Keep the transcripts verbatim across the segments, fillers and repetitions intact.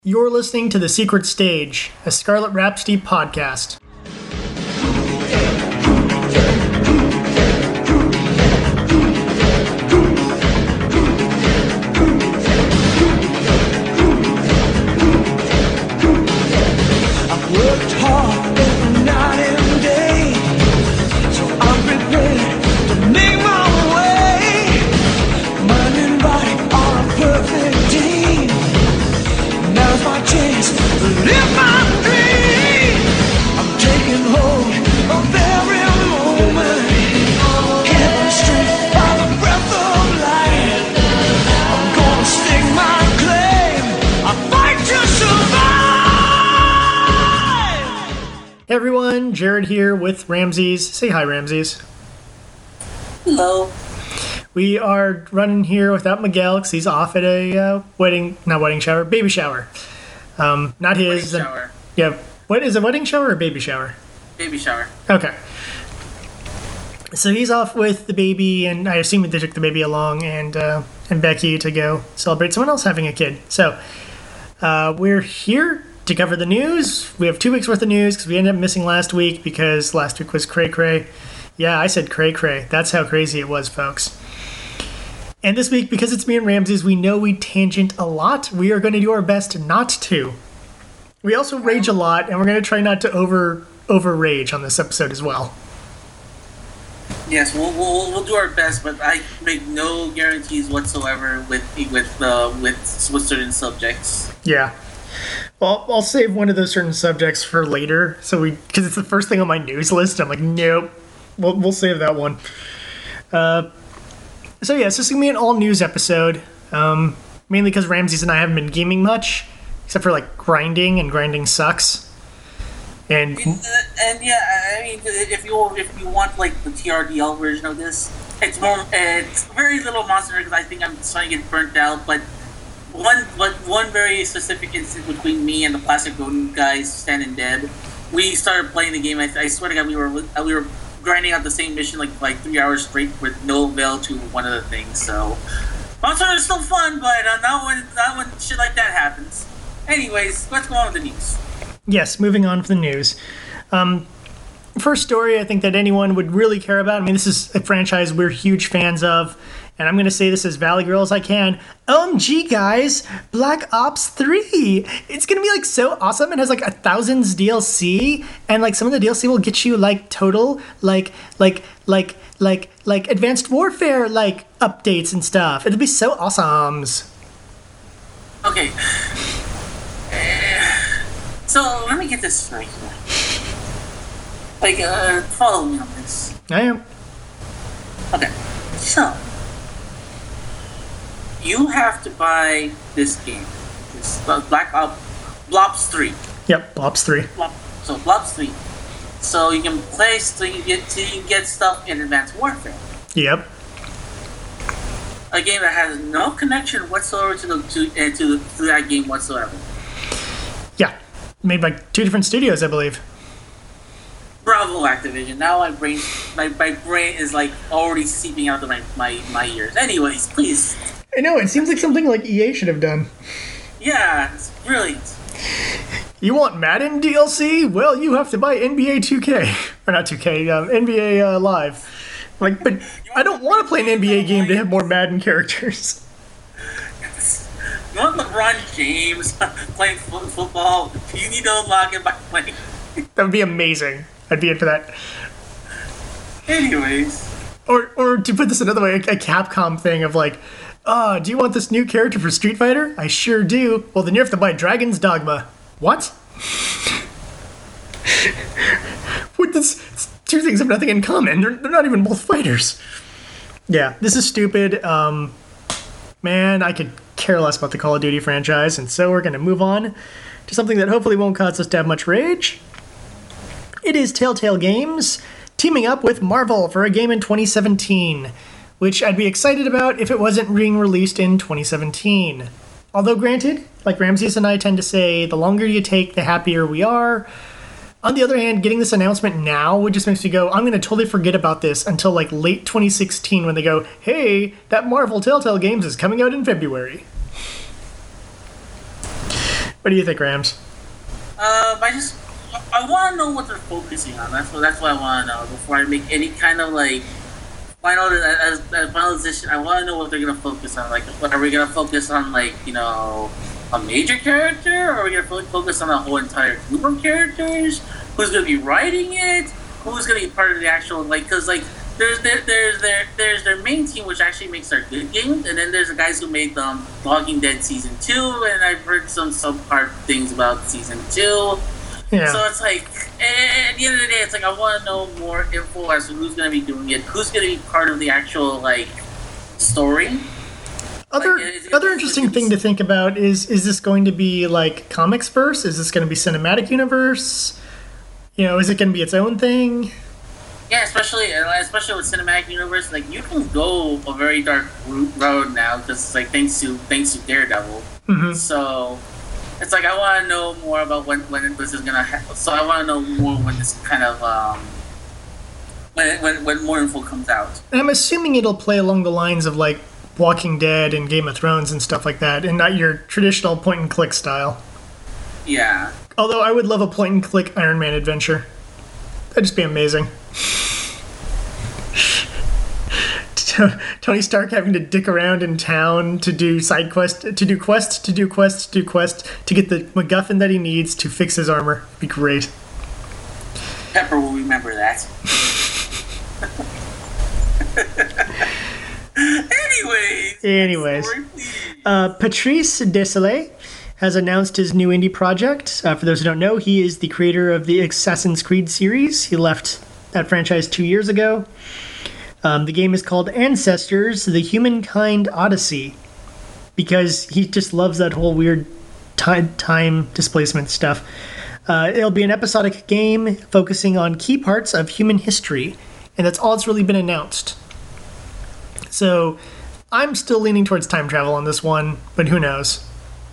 You're listening to The Secret Stage, a Scarlet Rhapsody podcast. I've worked hard every night and day, so I'm prepared to make my way. Mind and body are a perfect team. Now's my chance to live my dream. I'm taking hold of every moment, given strength by the breath of life. I'm gonna stake my claim. I fight to survive. Hey everyone, Jared here with Ramses. Say hi, Ramses. Hello. We are running here without Miguel because he's off at a uh, wedding, not wedding shower, baby shower. Um, not his. Wedding shower. Yeah. What is a wedding shower or baby shower? Baby shower. Okay. So he's off with the baby, and I assume they took the baby along, and uh, and Becky to go celebrate someone else having a kid. So uh, we're here to cover the news. We have two weeks worth of news because we ended up missing last week because last week was cray cray. Yeah, I said cray cray. That's how crazy it was, folks. And this week, because it's me and Ramses, we know we tangent a lot. We are going to do our best not to. We also rage a lot, and we're going to try not to over over rage on this episode as well. Yes, we'll, we'll we'll do our best, but I make no guarantees whatsoever with with uh, with with certain subjects. Yeah. Well, I'll save one of those certain subjects for later, so we because it's the first thing on my news list. I'm like, nope, we'll we'll save that one. Uh. So yeah, so this is going to be an all-news episode, um, mainly because Ramses and I haven't been gaming much, except for, like, grinding, and grinding sucks. And And, uh, and yeah, I mean, if you if you want like the T R D L version of this, it's more it's very little monster because I think I'm starting to get burnt out. But one but one very specific instance between me and the Plastic Rodent guys, Stan and Deb, we started playing the game. I, I swear to God, we were we were. grinding out the same mission like like three hours straight with no avail to one of the things. So Monster is still fun, but uh, not when not when shit like that happens. Anyways, let's go on with the news. yes, moving on from the news. Um, first story I think that anyone would really care about. I mean, this is a franchise we're huge fans of, and I'm going to say this as Valley Girl as I can. O M G, guys, Black Ops three. It's going to be like so awesome. It has like a thousands D L C, and like some of the D L C will get you like total like like like like like Advanced Warfare like updates and stuff. It'll be so awesome. Okay. So let me get this straight. Like, uh, follow me on this. I am. Okay. So you have to buy this game, this uh, Black Ops Blobs three. Yep, Blobs three. Blob, so Blobs three. So you can play so you get so you can get stuff in Advanced Warfare. Yep. A game that has no connection whatsoever to the to uh, to, the, to that game whatsoever. Yeah. Made by two different studios, I believe. Bravo, Activision. Now my brain my, my brain is like already seeping out of my, my, my ears. Anyways, please. I know, it seems like something like E A should have done. Yeah, it's brilliant. You want Madden D L C? Well, you have to buy N B A two K. Or not two K, um, N B A uh, Live. Like, but I don't want to play an N B A game to have more Madden characters. You want LeBron James playing fo- football? You need to unlock it by playing. That would be amazing. I'd be in for that. Anyways. Or, or to put this another way, a, a Capcom thing of like, oh, do you want this new character for Street Fighter? I sure do. Well, then you have to buy Dragon's Dogma. What? What this? Two things have nothing in common. They're, they're not even both fighters. Yeah, this is stupid. Um, man, I could care less about the Call of Duty franchise, and so we're going to move on to something that hopefully won't cause us to have much rage. It is Telltale Games teaming up with Marvel for a game in twenty seventeen, which I'd be excited about if it wasn't being released in twenty seventeen. Although granted, like Ramses and I tend to say, the longer you take, the happier we are. On the other hand, getting this announcement now would just makes me go, I'm going to totally forget about this until like late twenty sixteen when they go, hey, that Marvel Telltale Games is coming out in February. What do you think, Rams? Um, I just I want to know what they're focusing on. That's what that's what I want to know before I make any kind of like final as, as final decision. I want to know what they're gonna focus on. Like, what, are we gonna focus on? Like, you know, a major character, or are we gonna fo- focus on a whole entire group of characters? Who's gonna be writing it? Who's gonna be part of the actual like? Because like there's there, there's their there's their main team, which actually makes their good games, and then there's the guys who made um, The Walking Dead season two, and I've heard some subpart things about season two. Yeah. So it's like, at the end of the day, it's like I want to know more info as to who's going to be doing it, who's going to be part of the actual like story. Other Like, is it- other interesting thing to think about is is this going to be like comics verse? Is this going to be cinematic universe? You know, is it going to be its own thing? Yeah, especially especially with cinematic universe, like you can go a very dark route road now because like thanks to thanks to Daredevil. Mm-hmm. So it's like I want to know more about when when this is gonna happen. So I want to know more when this kind of um when when when more info comes out. And I'm assuming it'll play along the lines of like Walking Dead and Game of Thrones and stuff like that, and not your traditional point and click style. Yeah. Although I would love a point and click Iron Man adventure. That'd just be amazing. Tony Stark having to dick around in town to do side quest, to do quest, to do quest, to do quest, to get the MacGuffin that he needs to fix his armor. Be great. Pepper will remember that. Anyways. Anyways, Story, please. uh, Patrice Désilets has announced his new indie project. Uh, for those who don't know, he is the creator of the Assassin's Creed series. He left that franchise two years ago. Um, the game is called Ancestors: The Humankind Odyssey, because he just loves that whole weird time, time displacement stuff. Uh, it'll be an episodic game focusing on key parts of human history, and that's all that's really been announced. So I'm still leaning towards time travel on this one, but who knows?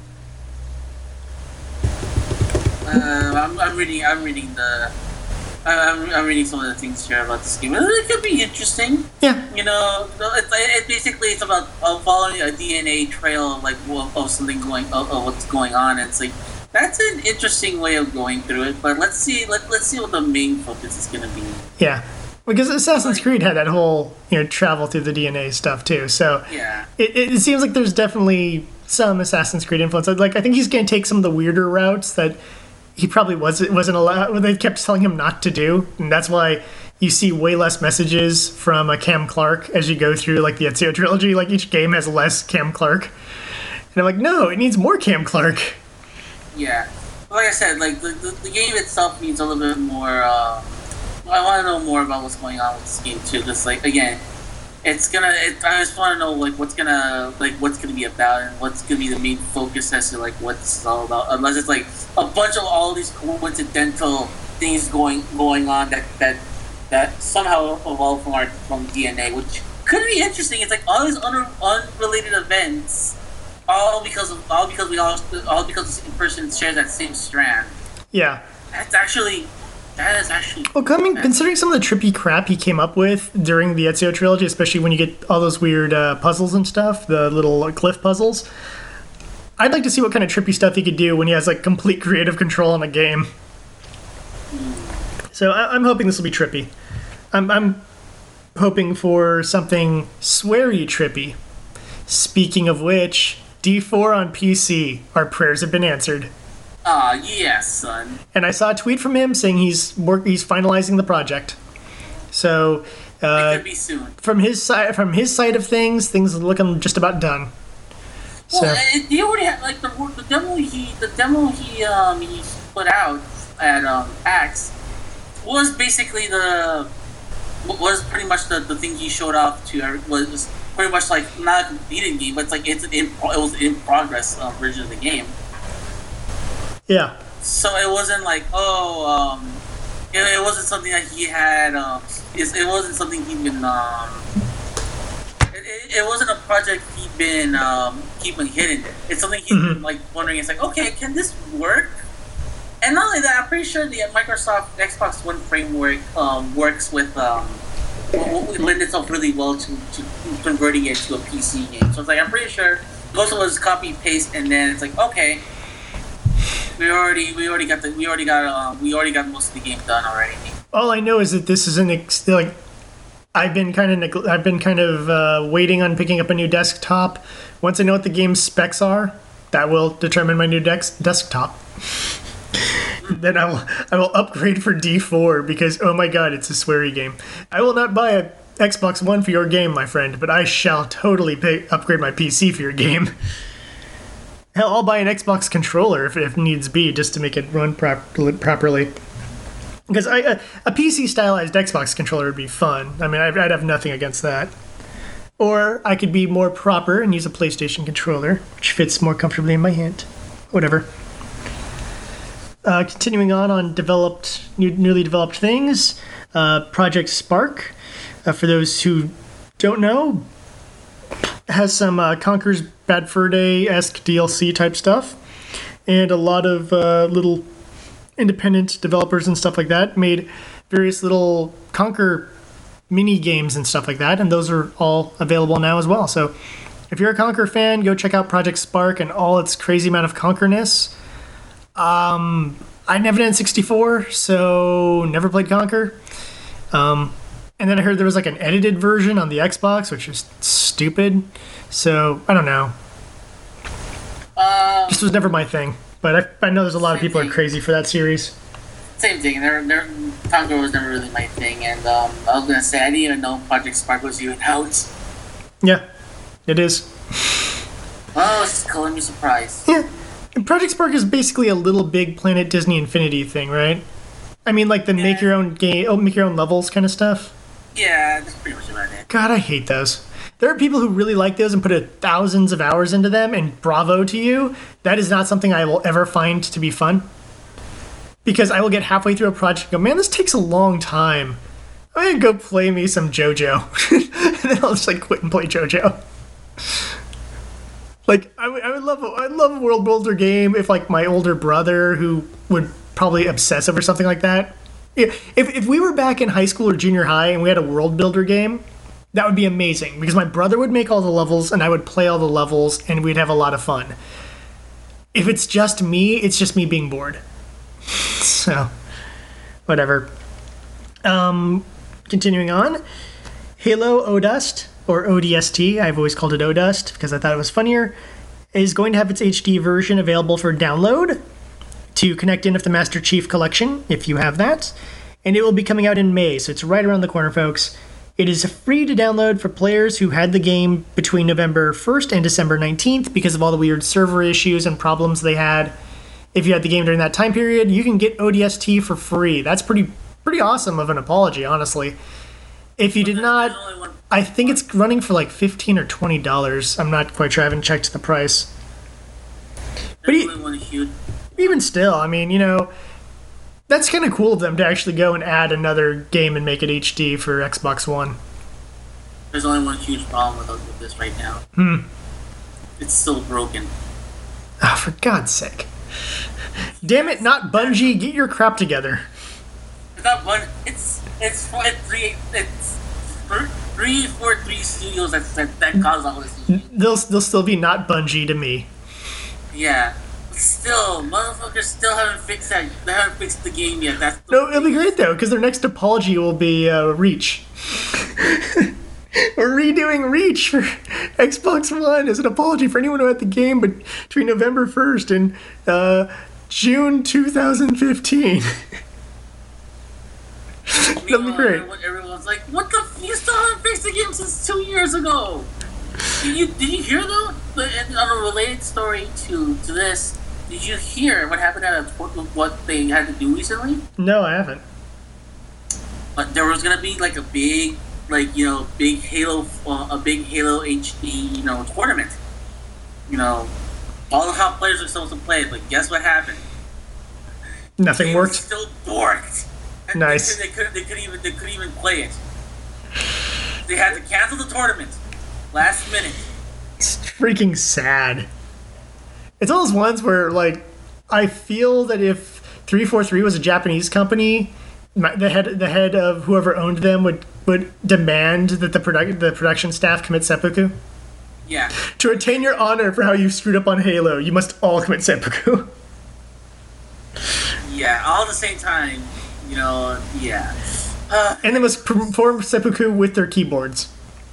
Uh, I'm, I'm reading. I'm reading the. I'm, I'm reading some of the things here about this game. It could be interesting. Yeah. You know, it's it basically it's about uh, following a D N A trail of like of, of something going of, of what's going on. It's like that's an interesting way of going through it. But let's see. Let let's see what the main focus is going to be. Yeah. Because Assassin's Creed had that whole, you know, travel through the D N A stuff too. So Yeah. it, it seems like there's definitely some Assassin's Creed influence. Like I think he's going to take some of the weirder routes that he probably wasn't wasn't allowed. They kept telling him not to do, and that's why you see way less messages from uh, Cam Clark as you go through like the Ezio trilogy. Like each game has less Cam Clark, and I'm like, no, it needs more Cam Clark. Yeah. Like I said, like the, the, the game itself needs a little bit more. Um, I want to know more about what's going on with this game too. Because like again, it's gonna. It, I just want to know like what's gonna like what's gonna be about and what's gonna be the main focus as to like what's this all about. Unless it's like a bunch of all these coincidental things going going on that that that somehow evolved from our from D N A, which could be interesting. It's like all these un, unrelated events, all because of all because we all all because the same person shares that same strand. Yeah. That's actually. That is actually. Well, coming considering some of the trippy crap he came up with during the Ezio trilogy, especially when you get all those weird uh, puzzles and stuff, the little uh, cliff puzzles. I'd like to see what kind of trippy stuff he could do when he has like complete creative control on a game. So I- I'm hoping this will be trippy. I'm, I'm hoping for something sweary trippy. Speaking of which, D four on P C. Our prayers have been answered. Aw, yes, son. And I saw a tweet from him saying he's work he's finalizing the project. So It uh, could be soon. from his side from his side of things, things are looking just about done. Well, So it, he already had like the the demo he the demo he um he put out at um PAX was basically the was pretty much the, the thing he showed off to every- was pretty much like not a completed game, but it's like it's an in, it was an in progress uh, version of the game. yeah, So it wasn't like oh um it, it wasn't something that he had um it, it wasn't something he'd been um it, it, it wasn't a project he'd been um keeping hidden. It's something he's been like wondering. It's like okay, can this work? And not only that, I'm pretty sure the Microsoft Xbox One framework um works with um w- w- lend itself really well to, to converting it to a P C game. So it's like I'm pretty sure most of it was copy paste, and then it's like okay. We already we already got the we already got um, we already got most of the game done already. All I know is that this is an ex- like I've been kind of neg- I've been kind of uh, waiting on picking up a new desktop. Once I know what the game's specs are, that will determine my new dex- desktop. Then I will I will upgrade for D four because oh my god, it's a sweary game. I will not buy a Xbox One for your game, my friend, but I shall totally pay, upgrade my P C for your game. Hell, I'll buy an Xbox controller if, if needs be, just to make it run prop- properly. Because I, a, a P C stylized Xbox controller would be fun. I mean, I'd, I'd have nothing against that. Or I could be more proper and use a PlayStation controller, which fits more comfortably in my hand. Whatever. Uh, continuing on on developed, new, newly developed things, uh, Project Spark. Uh, for those who don't know, has some uh, Conker's Bad Fur Day-esque D L C type stuff, and a lot of uh, little independent developers and stuff like that made various little Conker mini games and stuff like that, and those are all available now as well. So if you're a Conker fan, go check out Project Spark and all its crazy amount of Conkerness. Um, I never did N sixty-four, so never played Conker. Um, and then I heard there was like an edited version on the Xbox, which is stupid. So I don't know. Um, This was never my thing, but I, I know there's a lot of people who are crazy for that series. Same thing. They're, they're, Conker was never really my thing, and um, I was gonna say I didn't even know Project Spark was even out. Yeah, it is. Oh, it's calling me surprised. Yeah. And Project Spark is basically a little big Planet Disney Infinity thing, right? I mean, like the Yeah. make your own game, oh, make your own levels kind of stuff. Yeah, that's pretty much about it. God, I hate those. There are people who really like those and put a thousands of hours into them, and bravo to you. That is not something I will ever find to be fun. Because I will get halfway through a project and go, man, this takes a long time. I'm gonna go play me some JoJo. And then I'll just like quit and play JoJo. Like, I would, I would love, a, I'd love a world builder game if, like, my older brother, who would probably obsess over something like that. If, if if we were back in high school or junior high and we had a world builder game, that would be amazing because my brother would make all the levels and I would play all the levels and we'd have a lot of fun. If it's just me, it's just me being bored. So, whatever. Um, continuing on, Halo Odust, or O D S T, I've always called it Odust because I thought it was funnier, is going to have its H D version available for download to connect in with the Master Chief Collection, if you have that. And it will be coming out in May, so it's right around the corner, folks. It is free to download for players who had the game between November first and December nineteenth because of all the weird server issues and problems they had. If you had the game during that time period, you can get O D S T for free. That's pretty pretty awesome of an apology, honestly. If you did not, I think it's running for like fifteen or twenty dollars. I'm not quite sure. I haven't checked the price. But he, even still, I mean, you know, that's kind of cool of them to actually go and add another game and make it H D for Xbox One. There's only one huge problem with, with this right now. Hmm. It's still broken. Ah, oh, for God's sake. Damn it, not Bungie, get your crap together. It's not one. It's it's it's three. It's three, four, three studios that that, that caused all this. They'll they'll still be not Bungie to me. Yeah, but still, motherfuckers still haven't fixed that. They haven't fixed the game yet. That's the No, it'll be great though, because their next apology will be uh, Reach. We're redoing Reach for Xbox One as an apology for anyone who had the game between November first and uh, June two thousand fifteen. That'll be great. Everyone, everyone's like, "What the? F- you still haven't fixed the game since two years ago." Did you did you hear though? And on a related story to to this, did you hear what happened at a, what they had to do recently? No, I haven't. But there was gonna be like a big, like you know, big Halo, uh, a big Halo H D, you know, tournament. You know, all the hot players are supposed to play it, but guess what happened? Nothing It worked. was still borked. And Nice. They, couldn't. They couldn't even. They couldn't even play it. They had to cancel the tournament last minute. It's freaking sad. It's all those ones where, like, I feel that if three forty-three was a Japanese company, my- the head the head of whoever owned them would, would demand that the product the production staff commit seppuku. Yeah. To retain your honor for how you screwed up on Halo, you must all commit seppuku. yeah, all at the same time, you know, yeah. Uh, And they must perform seppuku with their keyboards.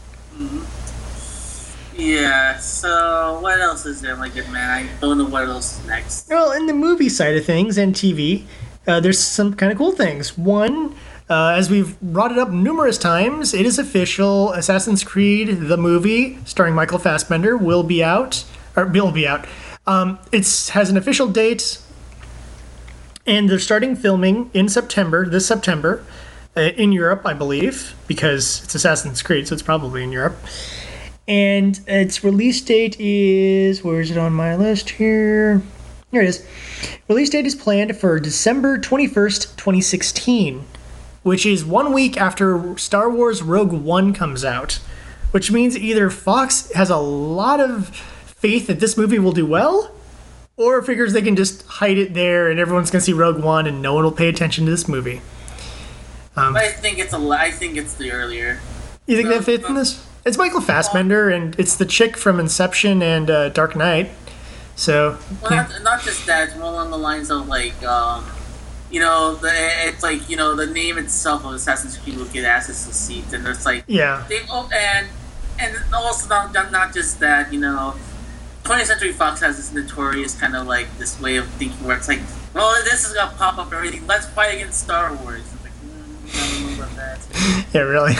yeah, so what else is there, my good man? I don't know what else is next. Well, in the movie side of things and T V, uh, there's some kind of cool things. One, uh, as we've brought it up numerous times, it is official. Assassin's Creed, the movie, starring Michael Fassbender, will be out. Or will be out. Um, it has an official date, and they're starting filming in September, this September, uh, in Europe, I believe, because it's Assassin's Creed, so it's probably in Europe. And its release date is, where is it on my list here? Here it is. Release date is planned for December twenty-first, twenty sixteen, which is one week after Star Wars Rogue One comes out, which means either Fox has a lot of faith that this movie will do well, or figures they can just hide it there and everyone's going to see Rogue One and no one will pay attention to this movie. But I think it's a. li- I think it's the earlier. You think No, that fits in no. this? It's Michael Fassbender, and it's the chick from Inception and uh, Dark Knight. So, Well, not, not just that. It's more along the lines of like, um, you know, the it's like you know the name itself of Assassin's Creed will get asses to seats, and it's like yeah. they oh, and and also not not not just that. You know, twentieth Century Fox has this notorious kind of like this way of thinking where it's like, well, this is gonna pop up everything. Let's fight against Star Wars. It's like, mm, I don't know about that. Yeah, really.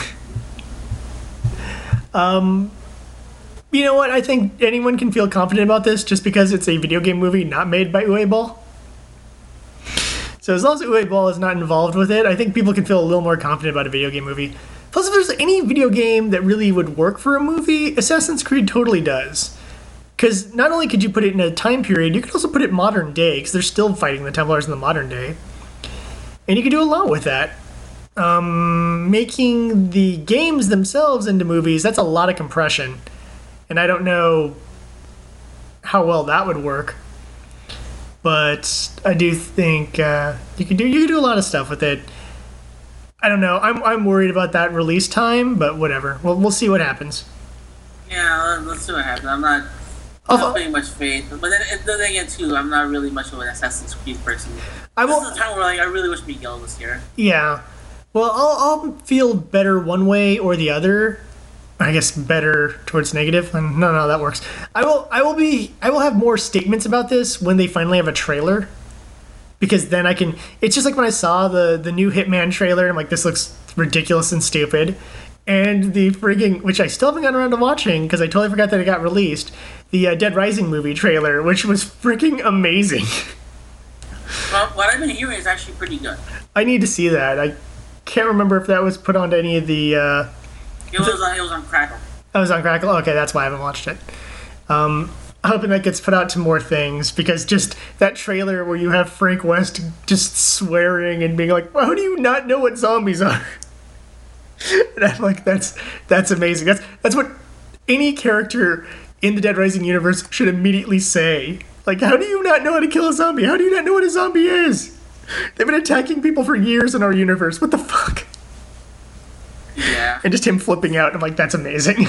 Um, you know what? I think anyone can feel confident about this just because it's a video game movie not made by Uwe Ball. So as long as Uwe Ball is not involved with it, I think people can feel a little more confident about a video game movie. Plus, if there's any video game that really would work for a movie, Assassin's Creed totally does. Because not only could you put it in a time period, you could also put it modern day, because they're still fighting the Templars in the modern day. And you can do a lot with that. Um, making the games themselves into movies, that's a lot of compression. And I don't know how well that would work. But I do think uh, you can do you can do a lot of stuff with it. I don't know. I'm I'm worried about that release time, but whatever. We'll we'll see what happens. Yeah, let- let's see what happens. I'm not. I'll- not putting much faith, but then, then again too, I'm not really much of an Assassin's Creed person. I This will. is a time where like I really wish Miguel was here. Yeah. Well, I'll, I'll feel better one way or the other. I guess better towards negative. And no, no, that works. I will. I will be. I will have more statements about this when they finally have a trailer, because then I can. It's just like when I saw the the new Hitman trailer. I'm like, this looks ridiculous and stupid. And the frigging, which I still haven't gotten around to watching because I totally forgot that it got released. The uh, Dead Rising movie trailer, which was freaking amazing. Well, what I've been hearing is actually pretty good. I need to see that. I can't remember if that was put onto any of the. Uh, It was on, it was on Crackle. I was on Crackle. Okay, that's why I haven't watched it. Um, I'm hoping that gets put out to more things, because just that trailer where you have Frank West just swearing and being like, "How do you not know what zombies are?" And I'm like, "That's that's amazing. That's that's what any character in the Dead Rising universe should immediately say. Like, how do you not know how to kill a zombie? How do you not know what a zombie is? They've been attacking people for years in our universe. What the fuck?" Yeah, And just him flipping out. I'm like, "That's amazing."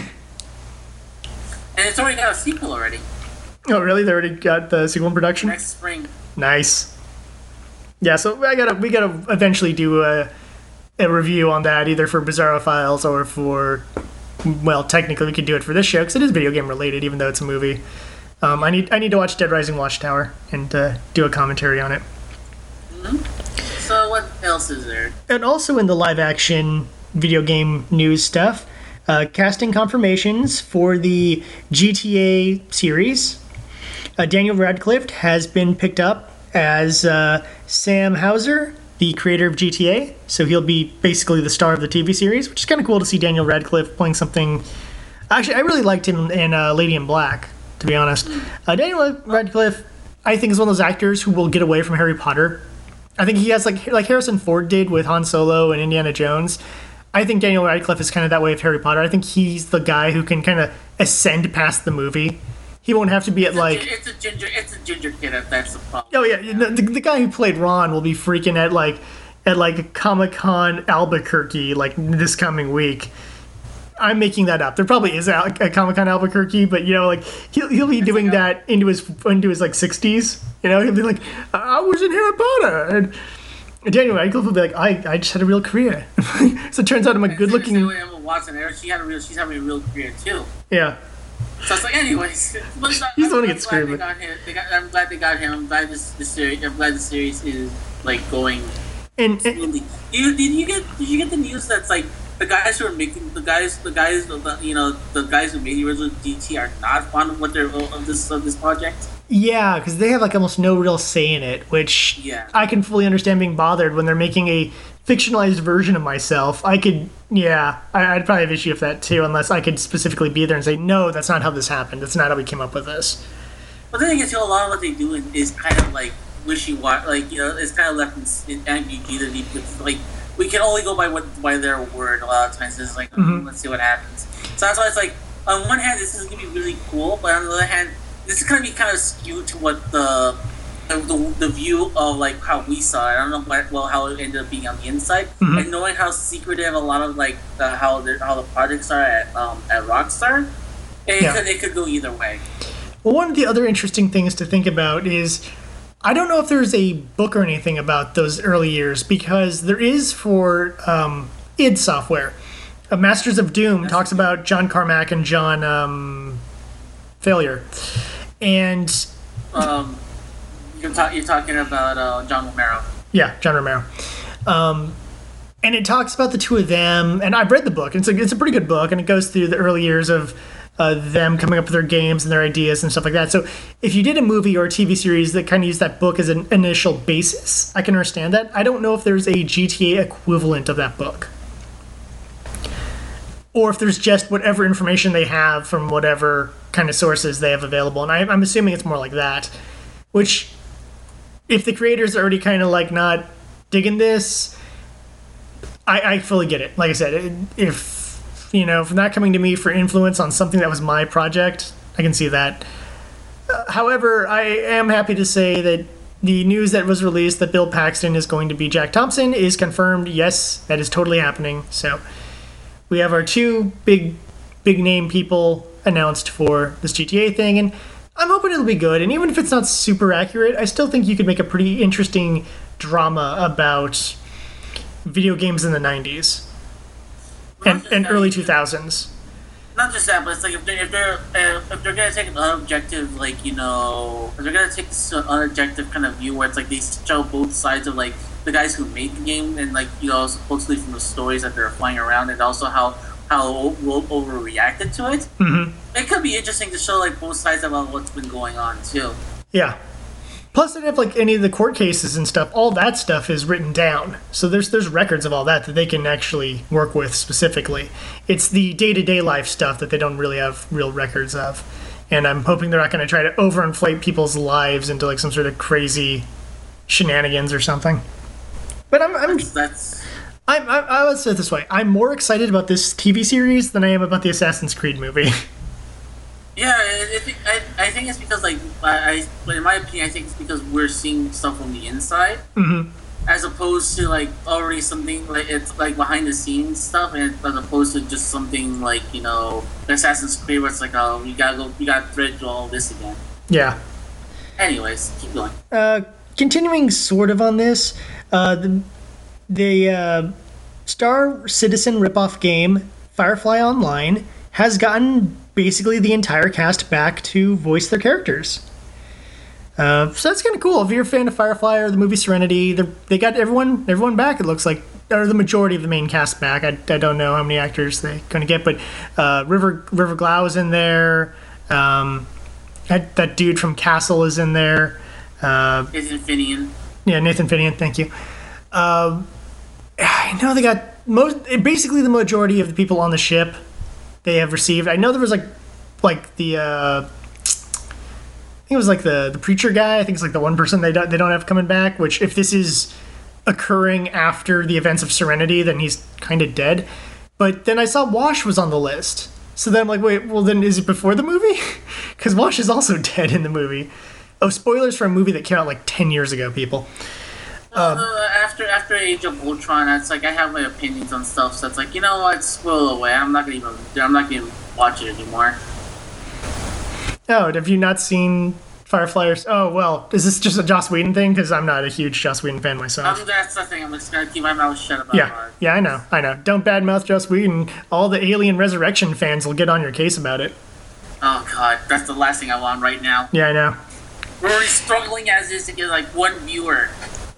and it's already got a sequel already Oh, really? They already got the sequel in production? next spring. Nice. Yeah, so I gotta we gotta eventually do a a review on that, either for Bizarro Files or for, well, technically we could do it for this show because it is video game related, even though it's a movie. Um, I need I need to watch Dead Rising Watchtower and uh, do a commentary on it. So what else is there? And also in the live action video game news stuff, uh, casting confirmations for the G T A series. Uh, Daniel Radcliffe has been picked up as uh, Sam Hauser, the creator of G T A. So he'll be basically the star of the T V series, which is kind of cool to see Daniel Radcliffe playing something. Actually, I really liked him in uh, Lady in Black, to be honest. Uh, Daniel Radcliffe, I think, is one of those actors who will get away from Harry Potter. I think he has, like like Harrison Ford did with Han Solo and Indiana Jones. I think Daniel Radcliffe is kind of that way with Harry Potter. I think he's the guy who can kind of ascend past the movie. He won't have to be at It's a like... gi- it's a ginger, it's a ginger kid. If that's the problem. Oh yeah, the, the, the guy who played Ron will be freaking at like at like Comic Con Albuquerque like this coming week. I'm making that up. There probably is a, a Comic Con Albuquerque, but you know, like he'll he'll be doing that into his into his like sixties. You know, he'll be like, I was in Harry Potter, and, and Daniel Radcliffe will be like, I, I just had a real career. So it turns out I'm a good looking. Emma Watson, she had a real, she's having a real career too. Yeah. So it's like, anyways, but he's the one who I'm gets glad screwed. They got him. They got, I'm glad they got him. I'm glad this, this series. I'm glad the series is like going. And, and smoothly. You, did you get did you get the news that's like the guys who are making the guys the guys the, you know the guys who made the original D T are not fond of what they're of this of this project. Yeah, because they have like almost no real say in it, which yeah. I can fully understand being bothered when they're making a fictionalized version of myself. I could, yeah, I, I'd probably have issue with that too, unless I could specifically be there and say, no, that's not how this happened. That's not how we came up with this. But then again, too, a lot of what they do is kind of like wishy-washy, like, you know, it's kind of left in, in ambiguity. Because, like, we can only go by what by their word a lot of times. It's like, mm-hmm. let's see what happens. So that's why it's like, on one hand, this is going to be really cool, but on the other hand, this is going to be kind of skewed to what the the, the the view of like how we saw it. I don't know what, well how it ended up being on the inside, mm-hmm. and knowing how secretive a lot of like the, how the how the projects are at um, at Rockstar, it yeah. could it could go either way. Well, one of the other interesting things to think about is I don't know if there's a book or anything about those early years, because there is for um, id Software. Uh, Masters of Doom That's talks about John Carmack and John um, Failure. And um, you're, ta- you're talking about uh, John Romero. Yeah, John Romero. Um, and it talks about the two of them, and I've read the book. It's a, it's a pretty good book, and it goes through the early years of uh, them coming up with their games and their ideas and stuff like that. So if you did a movie or a T V series that kind of used that book as an initial basis, I can understand that. I don't know if there's a G T A equivalent of that book. Or if there's just whatever information they have from whatever kind of sources they have available. And I, I'm assuming it's more like that. Which, if the creators are already kind of like not digging this, I, I fully get it. Like I said, if, you know, if not coming to me for influence on something that was my project, I can see that. Uh, however, I am happy to say that the news that was released that Bill Paxton is going to be Jack Thompson is confirmed. Yes, that is totally happening. So we have our two big, big name people announced for this G T A thing, and I'm hoping it'll be good. And even if it's not super accurate, I still think you could make a pretty interesting drama about video games in the nineties and, and early two thousands. Not just that, but it's like if they're if they're uh, if they're gonna take an unobjective, like, you know, if they're gonna take this unobjective kind of view where it's like they show both sides of like the guys who made the game and like, you know, supposedly from the stories that they're flying around, and also how how we'll overreacted to it. Mm-hmm. It could be interesting to show like both sides about what's been going on too. Yeah. Plus, they have like any of the court cases and stuff. All that stuff is written down, so there's there's records of all that that they can actually work with specifically. It's the day to day life stuff that they don't really have real records of, and I'm hoping they're not going to try to overinflate people's lives into like some sort of crazy shenanigans or something. But I'm, I'm that's, that's... I'm, I, I would say it this way: I'm more excited about this T V series than I am about the Assassin's Creed movie. Yeah, I, I, I think it's because, like, I, I, in my opinion, I think it's because we're seeing stuff from the inside, mm-hmm. as opposed to like already something like it's like behind the scenes stuff, and as opposed to just something like, you know, Assassin's Creed, where it's like, oh, we gotta go, we gotta thread through all this again. Yeah. Anyways, keep going. Uh, continuing sort of on this, uh, the, the uh, Star Citizen ripoff game Firefly Online has gotten basically the entire cast back to voice their characters. Uh, so that's kind of cool. If you're a fan of Firefly or the movie Serenity, they got everyone everyone back, it looks like. Or the majority of the main cast back. I, I don't know how many actors they're going to get, but uh, River River Glau is in there. Um, that, that dude from Castle is in there. Uh, Nathan Fillion. Yeah, Nathan Fillion, thank you. Uh, I know they got most, basically the majority of the people on the ship they have received. I know there was like, like the, uh, I think it was like the the preacher guy. I think it's like the one person they don't they don't have coming back. Which, if this is occurring after the events of Serenity, then he's kind of dead. But then I saw Wash was on the list, so then I'm like, wait, well then is it before the movie? Because Wash is also dead in the movie. Oh, spoilers for a movie that came out like ten years ago, people. Uh, after after Age of Ultron, it's like I have my opinions on stuff. So it's like, you know what, squirrel away. I'm not gonna even. I'm not gonna watch it anymore. Oh, have you not seen Firefly? Or, oh well, is this just a Joss Whedon thing? Because I'm not a huge Joss Whedon fan myself. Um, that's the thing. I'm just gonna keep my mouth shut about Yeah, it. yeah, I know, I know. Don't badmouth Joss Whedon. All the Alien Resurrection fans will get on your case about it. Oh god, that's the last thing I want right now. Yeah, I know. We're already struggling as is to get like one viewer.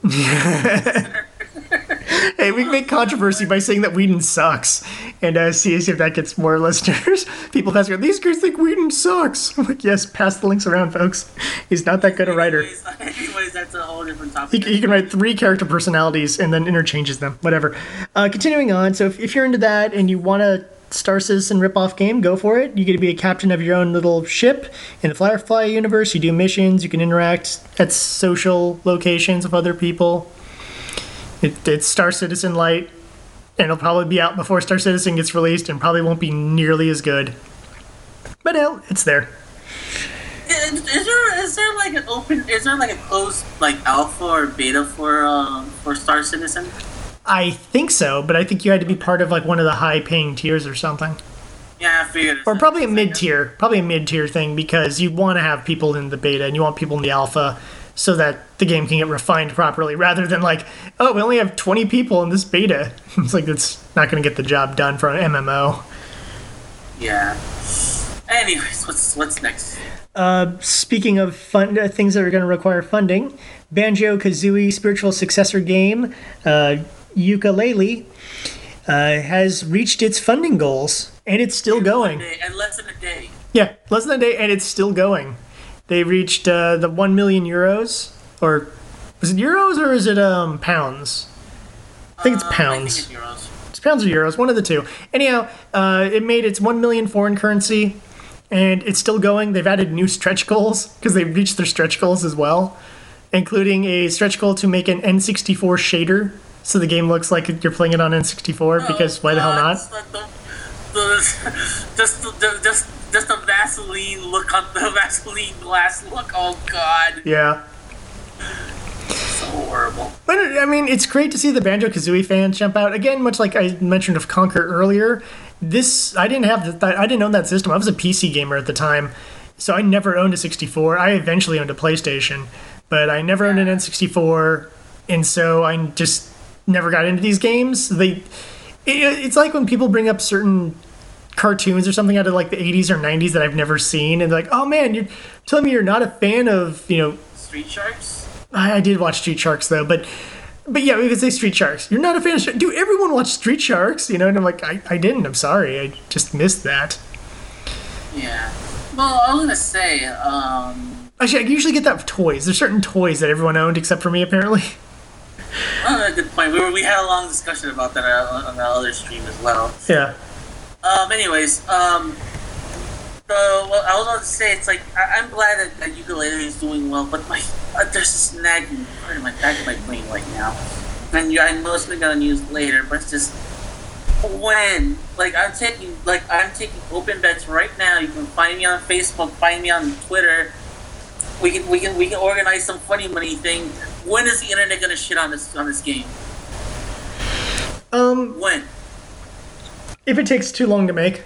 Hey, we can make controversy by saying that Whedon sucks, and uh, see, see if that gets more listeners. People pass around, these guys think Whedon sucks. I'm like, yes, pass the links around, folks. He's not that good a writer. Anyways, anyways, that's a whole different topic. He, he can write three character personalities and then interchanges them. Whatever. Uh, continuing on, so if, if you're into that and you want a Star Citizen ripoff game, go for it. You get to be a captain of your own little ship in the Firefly universe. You do missions. You can interact at social locations with other people. It, it's Star Citizen Light, and it'll probably be out before Star Citizen gets released, and probably won't be nearly as good. But hell, it's there. Is, is there is there like an open? Is there like a closed like alpha or beta for uh, for Star Citizen? I think so, but I think you had to be part of like one of the high-paying tiers or something. Yeah, I figured. Or probably a mid-tier, probably a mid-tier thing, because you want to have people in the beta and you want people in the alpha so that the game can get refined properly, rather than like, oh, we only have twenty people in this beta. It's like, that's not going to get the job done for an M M O. Yeah. Anyways, what's what's next? Uh, speaking of fun uh, things that are going to require funding, Banjo-Kazooie spiritual successor game, uh, Yooka-Laylee, uh, has reached its funding goals, and it's still going. Day, and less than a day. Yeah, less than a day, and it's still going. They reached uh, the one million euros, or is it euros or is it um, pounds? I think it's Um, pounds. I think it's euros. It's pounds or euros, one of the two. Anyhow, uh, it made its one million foreign currency, and it's still going. They've added new stretch goals because they've reached their stretch goals as well, including a stretch goal to make an N sixty-four shader, so the game looks like you're playing it on N sixty-four. Because why the hell not? Uh, the, the, just the, the, just just the Vaseline look on the Vaseline glass look. Oh god, Yeah. so horrible. But I mean, it's great to see the Banjo-Kazooie fans jump out again. Much like I mentioned of Conquer earlier, this I didn't have that. I didn't own that system. I was a P C gamer at the time, so I never owned a sixty-four. I eventually owned a PlayStation, but I never owned an N sixty-four, and so I just never got into these games. They, it, it's like when people bring up certain cartoons or something out of like the eighties or nineties that I've never seen, and they're like, "Oh man, you're telling me you're not a fan of, you know." Street Sharks. I, I did watch Street Sharks though, but but yeah, we could say Street Sharks. You're not a fan of Street. Dude, everyone watched Street Sharks, you know? And I'm like, I, I didn't. I'm sorry. I just missed that. Yeah. Well, I was gonna say, um, Actually, I usually get that with toys. There's certain toys that everyone owned except for me, apparently. oh, good point. We were we had a long discussion about that on on the other stream as well. Yeah. Um. Anyways, um. So well, I was about to say, it's like I, I'm glad that, that Yooka-Laylee is doing well, but my uh, there's this nagging part in my back of my brain right now, and you, I know it's gonna get used later, but it's just when like I'm taking like I'm taking open bets right now. You can find me on Facebook, find me on Twitter. We can we can we can organize some funny money thing. When is the internet gonna shit on this on this game? Um, When? if it takes too long to make.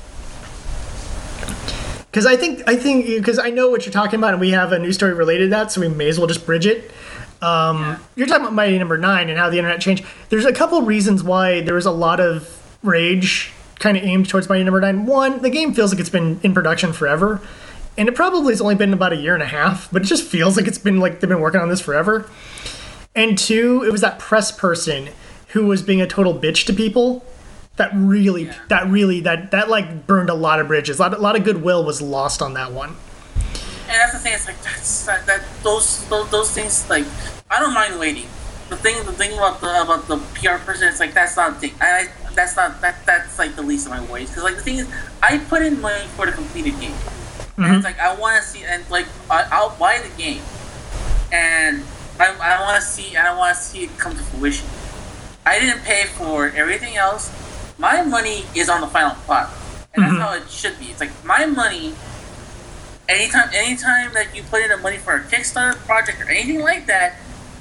Because I think, I think, because I know what you're talking about, and we have a news story related to that, so we may as well just bridge it. Um, Yeah. You're talking about Mighty Number Nine and how the internet changed. There's a couple reasons why there was a lot of rage kind of aimed towards Mighty Number Nine. One, the game feels like it's been in production forever, and it probably has only been about a year and a half, but it just feels like it's been like they've been working on this forever. And two, it was that press person who was being a total bitch to people. That really, Yeah. that really, that that like burned a lot of bridges. A lot, a lot of goodwill was lost on that one. And that's the thing. It's like that's that, that those, those those things. Like I don't mind waiting. The thing, the thing about the about the P R person, it's like that's not the thing. I, I that's not that that's like the least of my worries. Because like the thing is, I put in money for the completed game, Mm-hmm. and it's like I want to see, and like I, I'll buy the game, and I I want to see, and I want to see it come to fruition. I didn't pay for everything else. My money is on the final product, and that's Mhm. how it should be. It's like my money. Anytime, anytime that you put in the money for a Kickstarter project or anything like that,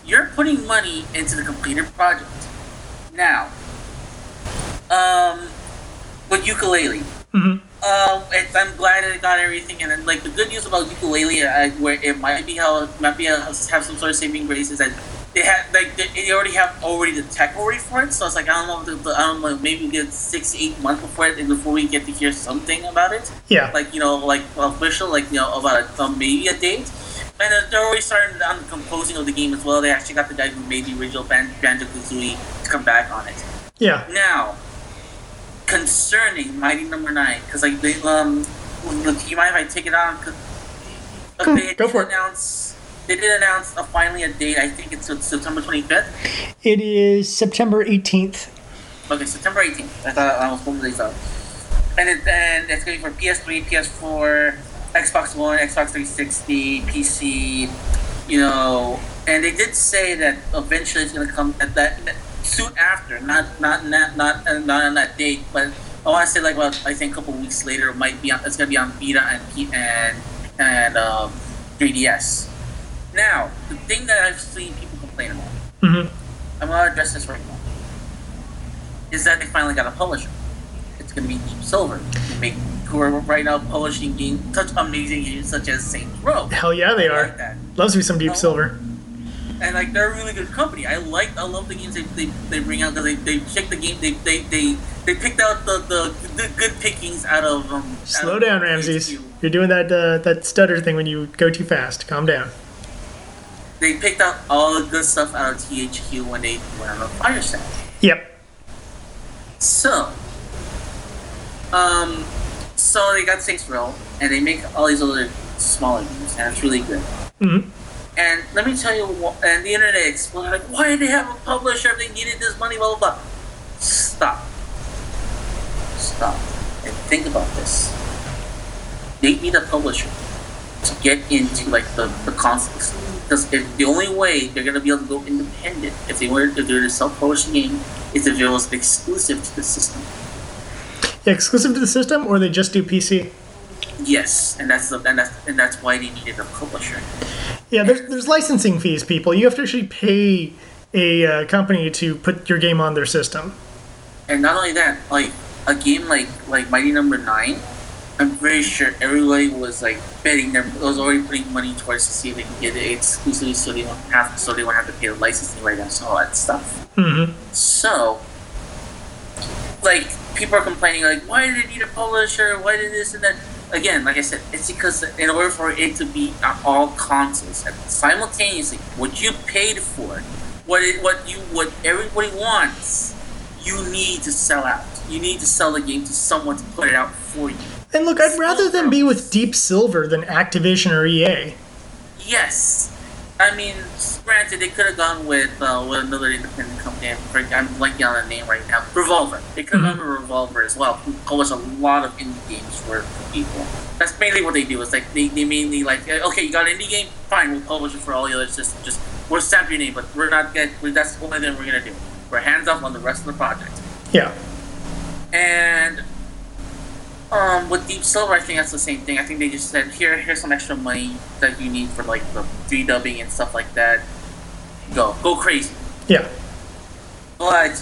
you're putting money into the completed project. Now, um, with Yooka-Laylee, Mm-hmm. um, it's, I'm glad that it got everything. And then, like, the good news about Yooka-Laylee, uh, where it might be how it might be a, have some sort of saving grace, is that they had like they, they already have already the tech already for it. So it's like I don't know, the, the, I don't know, maybe we get six to eight months before it, before we get to hear something about it. Yeah. Like, you know, like official, like, you know, about a, um, maybe a date. And uh, they're already starting on the composing of the game as well. They actually got the guy who made the original Ban- Banjo-Kazooie to come back on it. Yeah. Now, concerning Mighty Number Nine, because like they um, look, you mind if I take it on? Cause, uh, Cool, they go did for it. announce, They did announce uh, finally a date. I think it's September twenty-fifth. It is September eighteenth. Okay, September eighteenth. I thought I was hoping they thought. And it, and it's going to be for P S three, P S four, Xbox One, Xbox three sixty, P C. You know, and they did say that eventually it's going to come at that. Soon after, not not not not uh, not on that date, but I want to say like about I think a couple weeks later it might be on, it's gonna be on Vita and P- and and um, three D S. Now, the thing that I've seen people complain about, Mm-hmm. I'm gonna address this right now, is that they finally got a publisher. It's gonna be Deep Silver, who make who are right now publishing games, such amazing games such as Saints Row. Hell yeah, they I are. like that. Loves me some Deep Oh. Silver. And like they're a really good company. I like, I love the games they, they, they bring out because they they check the game. They they, they they picked out the, the, the good pickings out of um. Slow out of down, T H Ramses. Q. You're doing that uh, that stutter thing when you go too fast. Calm down. They picked out all the good stuff out of T H Q when they went on a fire sale. Yep. So, um, so they got Saints Row and they make all these other smaller games, and it's really good. Mm-hmm. And let me tell you, what, and the internet exploded, like, why did they have a publisher if they needed this money, blah, blah, blah. Stop. Stop. And think about this. They need a publisher to get into, like, the, the consoles. Because if the only way they're going to be able to go independent, if they were if they're a self-publishing game, is if it was exclusive to the system. Yeah, exclusive to the system, or they just do P C? Yes, and that's the, and that's and that's why they needed a publisher. Yeah, there's there's licensing fees, people. You have to actually pay a uh, company to put your game on their system. And not only that, like a game like like Mighty Number Nine, I'm very sure everybody was like betting their was already putting money towards to see if they can get it exclusively, so they won't have so they won't have to pay the licensing right now, so all that stuff. Mm-hmm. So, like people are complaining, like why did it need a publisher? Why did this and that? Again, like I said, it's because in order for it to be on all consoles and simultaneously, what you paid for, what it, what you what everybody wants, you need to sell out. You need to sell the game to someone to put it out for you. And look, I'd rather them be with Deep Silver than Activision or E A. Yes, I mean, granted, they could have gone with uh, with another independent company. I'm, I'm blanking on the name right now. Revolver. They could have Mhm. gone with Revolver as well, who publish a lot of indie games for for people. That's mainly what they do. It's like they, they mainly like, okay, you got an indie game, fine, we'll publish it for all the others. Just just we'll stamp your name, but we're not gonna. That's the only thing we're gonna do. We're hands off on the rest of the project. Yeah. And um, with Deep Silver, I think that's the same thing. I think they just said, here, here's some extra money that you need for like the redubbing and stuff like that. Go, go crazy. Yeah. But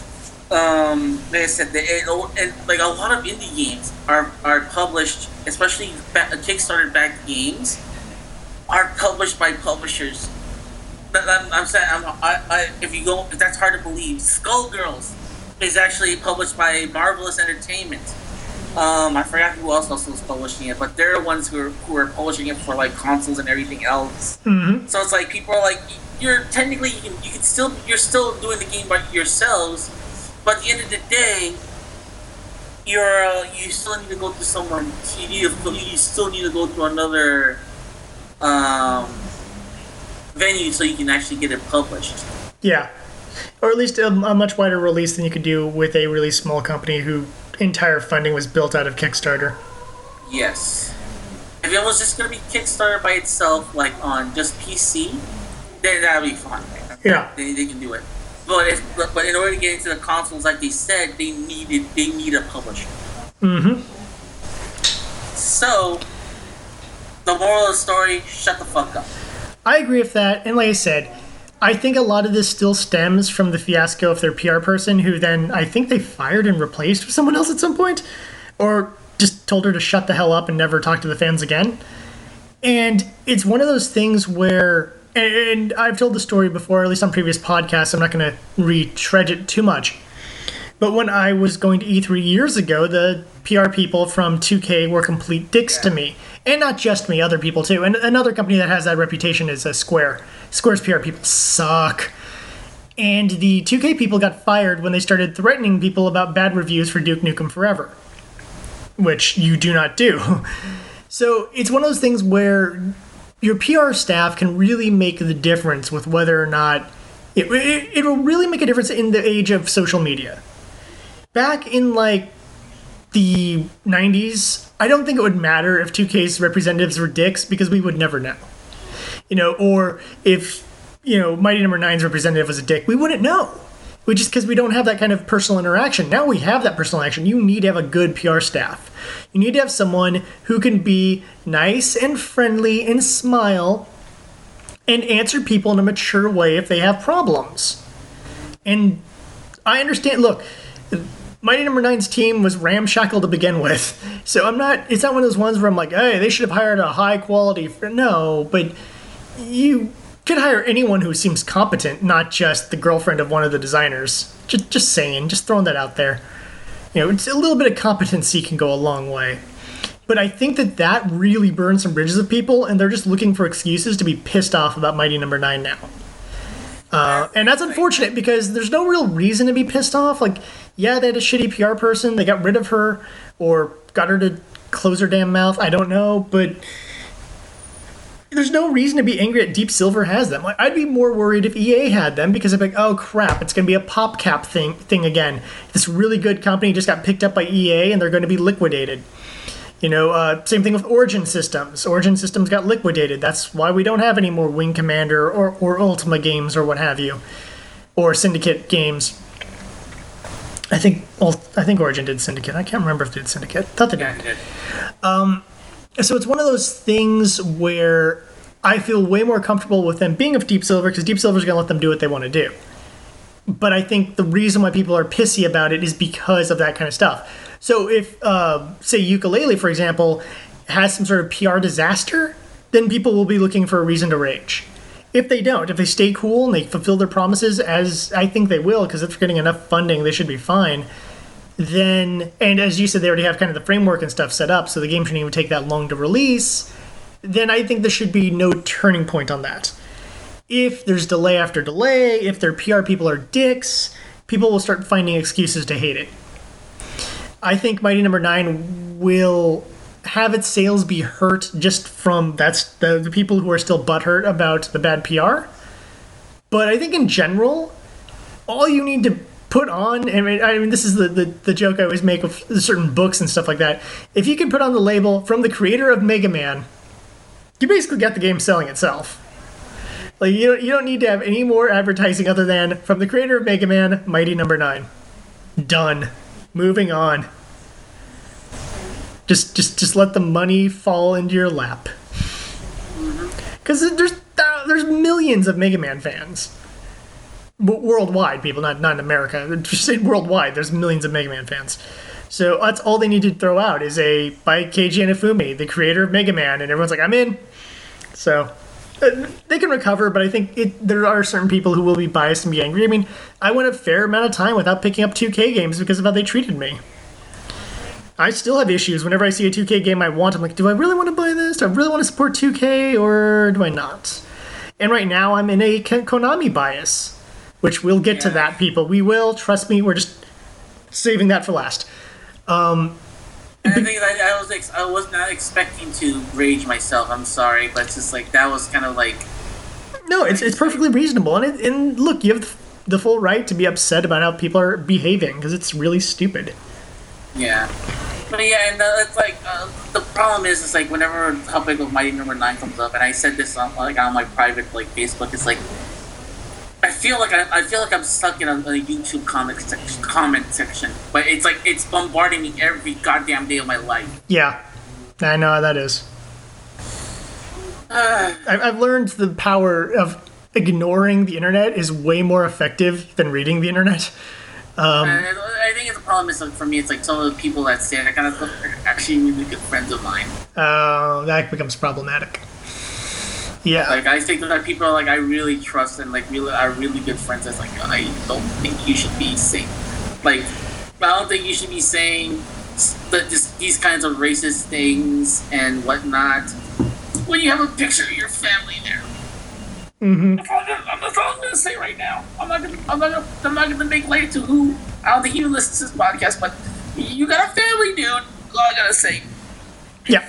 um, like I said, they, and, and like a lot of indie games are are published, especially ba- Kickstarter backed games, are published by publishers. But I'm, I'm saying, I'm, I, I, if you go, if that's hard to believe, Skullgirls is actually published by Marvelous Entertainment. Um, I forgot who else also was publishing it, but they're the ones who are, who are publishing it for like consoles and everything else. Mm-hmm. So it's like people are like, you're technically you can you can still you're still doing the game by yourselves, but at the end of the day, you're uh, you still need to go through someone. You need to, you still need to go through another um, venue so you can actually get it published. Yeah. Or at least a, a much wider release than you could do with a really small company whose entire funding was built out of Kickstarter. Yes. If it was just gonna be Kickstarter by itself, like on just P C, then that'd be fine. Yeah. They, they can do it. But if but, but in order to get into the consoles, like they said, they needed they need a publisher. Mm-hmm. So the moral of the story: shut the fuck up. I agree with that, and like I said, I think a lot of this still stems from the fiasco of their P R person, who then I think they fired and replaced with someone else at some point, or just told her to shut the hell up and never talk to the fans again. And it's one of those things where, and I've told the story before, at least on previous podcasts, I'm not going to retread it too much. But when I was going to E three years ago, the P R people from two K were complete dicks to me. And not just me, other people too. And another company that has that reputation is uh, Square. Square's P R people suck. And the two K people got fired when they started threatening people about bad reviews for Duke Nukem Forever, which you do not do. So it's one of those things where your P R staff can really make the difference with whether or not it, it, it will really make a difference in the age of social media. Back in like the nineties, I don't think it would matter if two K's representatives were dicks because we would never know. You know, or if, you know, Mighty Number Nine's representative was a dick, we wouldn't know. Which is because we don't have that kind of personal interaction. Now we have that personal interaction. You need to have a good P R staff. You need to have someone who can be nice and friendly and smile and answer people in a mature way if they have problems. And I understand, look, Mighty Number Nine's team was ramshackle to begin with. So I'm not, it's not one of those ones where I'm like, hey, they should have hired a high quality, no, but you could hire anyone who seems competent, not just the girlfriend of one of the designers. Just, just saying, just throwing that out there. You know, it's a little bit of competency can go a long way. But I think that that really burns some bridges of people, and they're just looking for excuses to be pissed off about Mighty Number Nine now. Uh, and that's unfortunate because there's no real reason to be pissed off. Like, yeah, they had a shitty P R person, they got rid of her, or got her to close her damn mouth, I don't know, but there's no reason to be angry at Deep Silver has them. Like, I'd be more worried if E A had them because I'd be like, oh crap, it's going to be a PopCap thing thing again. This really good company just got picked up by E A and they're going to be liquidated. You know, uh, same thing with Origin Systems. Origin Systems got liquidated. That's why we don't have any more Wing Commander or, or Ultima games or what have you. Or Syndicate games. I think well, I think Origin did Syndicate. I can't remember if they did Syndicate. I thought they did. did. Um, so it's one of those things where I feel way more comfortable with them being of Deep Silver because Deep Silver's going to let them do what they want to do. But I think the reason why people are pissy about it is because of that kind of stuff. So if, uh, say, Yooka-Laylee, for example, has some sort of P R disaster, then people will be looking for a reason to rage. If they don't, if they stay cool and they fulfill their promises, as I think they will, because if they're getting enough funding, they should be fine, then, and as you said, they already have kind of the framework and stuff set up, so the game shouldn't even take that long to release, then I think there should be no turning point on that. If there's delay after delay, if their P R people are dicks, people will start finding excuses to hate it. I think Mighty Number Nine will have its sales be hurt just from that's the, the people who are still butthurt about the bad P R. But I think in general, all you need to put on, I mean, I mean this is the, the, the joke I always make with certain books and stuff like that. If you can put on the label from the creator of Mega Man, you basically get the game selling itself. Like, you don't, you don't need to have any more advertising other than from the creator of Mega Man, Mighty Number Nine. Done. Moving on. Just, just, just let the money fall into your lap. Because there's there's millions of Mega Man fans, worldwide. People, not not in America. Just say worldwide. There's millions of Mega Man fans. So that's all they need to throw out is a by Keiji Inafune, the creator of Mega Man, and everyone's like, I'm in. So uh, they can recover, but I think it, there are certain people who will be biased and be angry. I mean, I went a fair amount of time without picking up two K games because of how they treated me. I still have issues whenever I see a two K game I want. I'm like, do I really want to buy this? Do I really want to support two K or do I not? And right now I'm in a Konami bias, which we'll get yeah. to that, people. We will. Trust me. We're just saving that for last. Um, and the thing is, I, I was ex- I was not expecting to rage myself. I'm sorry, but it's just like that was kind of like. No, it's it's perfectly reasonable, and it, and look, you have the full right to be upset about how people are behaving because it's really stupid. Yeah, but yeah, and uh, it's like uh, the problem is, it's like whenever the topic of Mighty Number Nine comes up, and I said this on like on my private like Facebook, it's like I feel like I, I feel like I'm stuck in a, a YouTube comment section, comment section, but it's like it's bombarding me every goddamn day of my life. Yeah, I know how that is. Uh, I've learned the power of ignoring the internet is way more effective than reading the internet. Um, And I I think the problem is, like, for me, it's like some of the people that say that kind of stuff are actually really good friends of mine. uh, that becomes problematic. Yeah. Like, I think that people are like I really trust and like really are really good friends. That's like I don't think you should be saying, like, I don't think you should be saying that just these kinds of racist things and whatnot when you have a picture of your family there. Mm-hmm. That's all I'm gonna, that's all I'm gonna say right now. I'm not gonna, I'm not gonna, I'm not gonna make light to who. I don't think he even listens to this podcast, but you got a family, dude. That's all I gotta say. Yeah.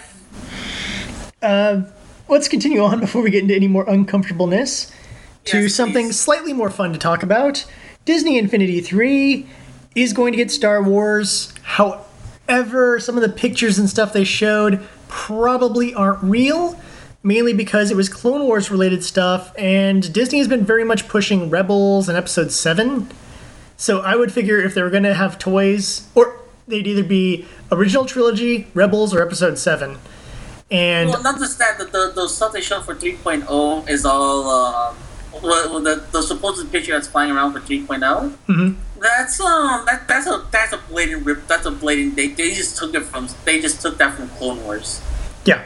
Uh, let's continue on before we get into any more uncomfortableness to Yes, something please. slightly more fun to talk about. Disney Infinity three is going to get Star Wars. However, some of the pictures and stuff they showed probably aren't real, mainly because it was Clone Wars related stuff, and Disney has been very much pushing Rebels and Episode seven. So I would figure if they were going to have toys, or they'd either be original trilogy, Rebels, or Episode seven. And Well, not just that, the, the, the stuff they showed for three point oh is all, um, well, well, the, the supposed picture that's flying around for three point oh. Mhm. That's um, that, that's a that's a blatant rip. That's a blatant. They, they just took it from. They just took that from Clone Wars. yeah.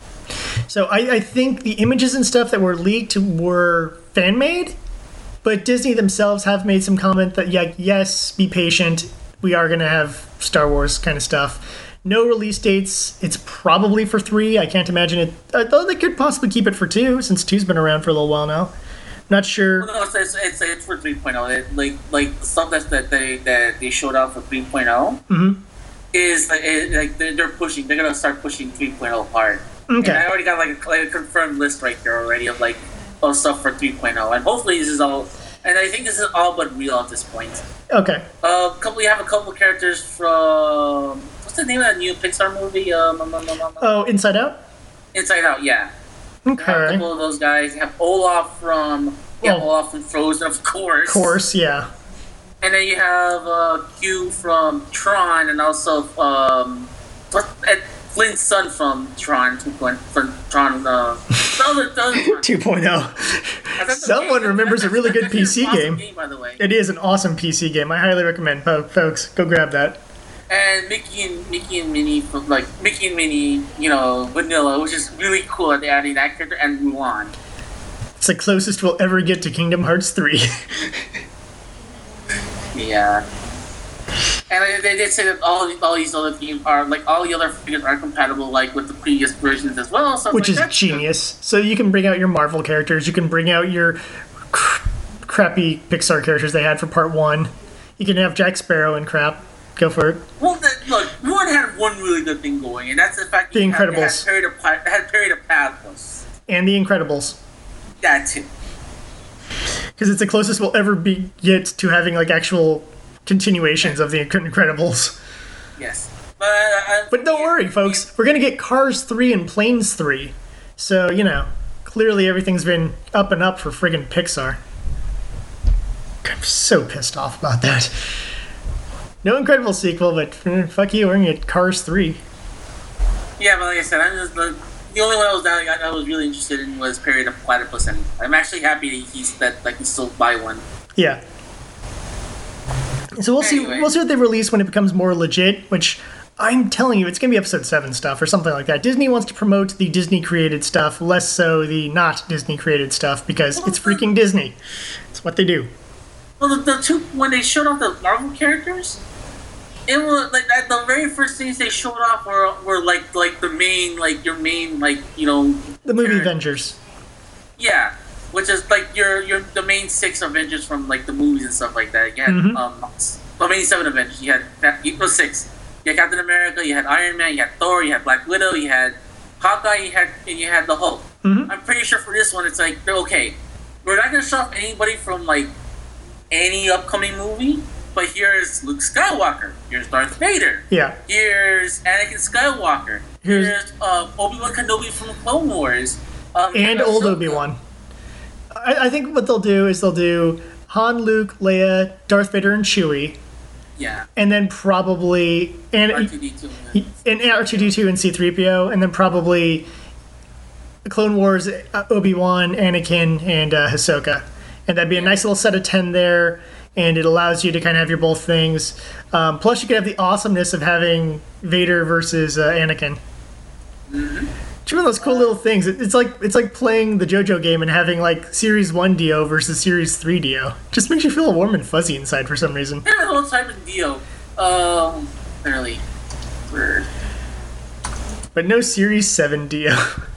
So I, I think the images and stuff that were leaked were fan made, but Disney themselves have made some comment that yeah, yes, be patient. We are going to have Star Wars kind of stuff. No release dates. It's probably for three. I can't imagine it. Uh, though they could possibly keep it for two, since two's been around for a little while now. Not sure. Well, no, it's, it's, it's, it's for three point oh. It, like like the stuff that that they that they showed out for three point oh Mhm. is like, it, like they're, they're pushing. They're gonna start pushing three point oh hard. Okay. And I already got like a, like a confirmed list right there already of like of stuff for three point oh, and hopefully this is all. And I think this is all but real at this point. Okay. Uh, couple, we have a couple characters from what's the name of that new Pixar movie? Um, um, um, um, um, Oh, Inside Out? Inside Out, yeah. You have a Okay. couple of those guys. You have Olaf from yeah, Oh. Olaf from Frozen, of course. Of course, yeah. And then you have uh, Q from Tron, and also um, what, and Flynn's son from Tron, two point from Tron. Uh, the other, the other Tron. two point oh. That's a Someone game. remembers a That's- really good that's P an C awesome game. By the way. It is an awesome P C game. I highly recommend, po- folks. Go grab that. And Mickey and Mickey and Minnie, from, like Mickey and Minnie, you know, Vanilla, which is really cool that they're adding that character, and Mulan. It's the closest we'll ever get to Kingdom Hearts three. Yeah. And they, they did say that all all these other themes are like all the other figures are compatible like with the previous versions as well. So Which like, is that's genius. So you can bring out your Marvel characters. You can bring out your cr- crappy Pixar characters they had for part one. You can have Jack Sparrow and crap. Go for it. good. Well, the, look, one had one really good thing going, and that's the fact that The you had- Incredibles. It had, period of, pa- it had period of pathos. And The Incredibles. That too. Because it's the closest we'll ever be get to having like actual continuations of The Incred- Incredibles. Yes. But uh, But don't worry, folks. We're going to get Cars three and Planes three. So, you know, clearly everything's been up and up for friggin' Pixar. I'm so pissed off about that. No Incredible sequel, but mm, fuck you, we're going to get Cars three. Yeah, but like I said, I'm just the, the only one I was down, I, I was really interested in was Period of Platypus, and I'm actually happy that he's that I can still buy one. Yeah. So we'll see. Anyway. We'll see what they release when it becomes more legit. Which I'm telling you, it's gonna be episode seven stuff or something like that. Disney wants to promote the Disney created stuff, less so the not Disney created stuff, because it's freaking Disney. It's what they do. Well, the, the two when they showed off the Marvel characters, it was like at the very first things they showed off were were like like the main like your main like you know The movie character- Avengers. Yeah, which is like your your the main six Avengers from like the movies and stuff like that. You had Mhm. um, the main seven Avengers. You had Cap- it was six. You had Captain America. You had Iron Man. You had Thor. You had Black Widow. You had Hawkeye. You had and you had the Hulk. Mhm. I'm pretty sure for this one, it's like okay, we're not gonna show off anybody from like any upcoming movie, but here's Luke Skywalker. Here's Darth Vader. Yeah. Here's Anakin Skywalker. Here's- Here's, uh, Obi-Wan Kenobi from Clone Wars. Um, And old Ahsoka. Obi-Wan. I, I think what they'll do is they'll do Han, Luke, Leia, Darth Vader, and Chewie, Yeah. and then probably and R two D two. and R two D two and C three P O, and then probably Clone Wars, uh, Obi-Wan, Anakin, and uh, Ahsoka. And that'd be a nice little set of ten there, and it allows you to kind of have your both things. Um, plus, you could have the awesomeness of having Vader versus uh, Anakin. Mm-hmm. It's one of those cool little things. It- It's like it's like playing the JoJo game and having like Series One Dio versus Series Three Dio. Just makes you feel warm and fuzzy inside for some reason. Yeah, the whole type of Dio. Um, clearly. Weird. But no Series Seven Dio.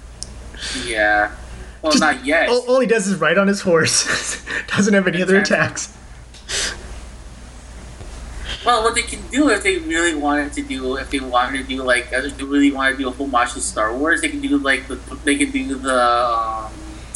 Yeah. Well, not yet. All, all he does is ride on his horse. Doesn't have any other Exactly. attacks. Well, what they can do if they really wanted to do, if they wanted to do like, uh, if they really want to do a homage to Star Wars, they can do like the, they can do the, um,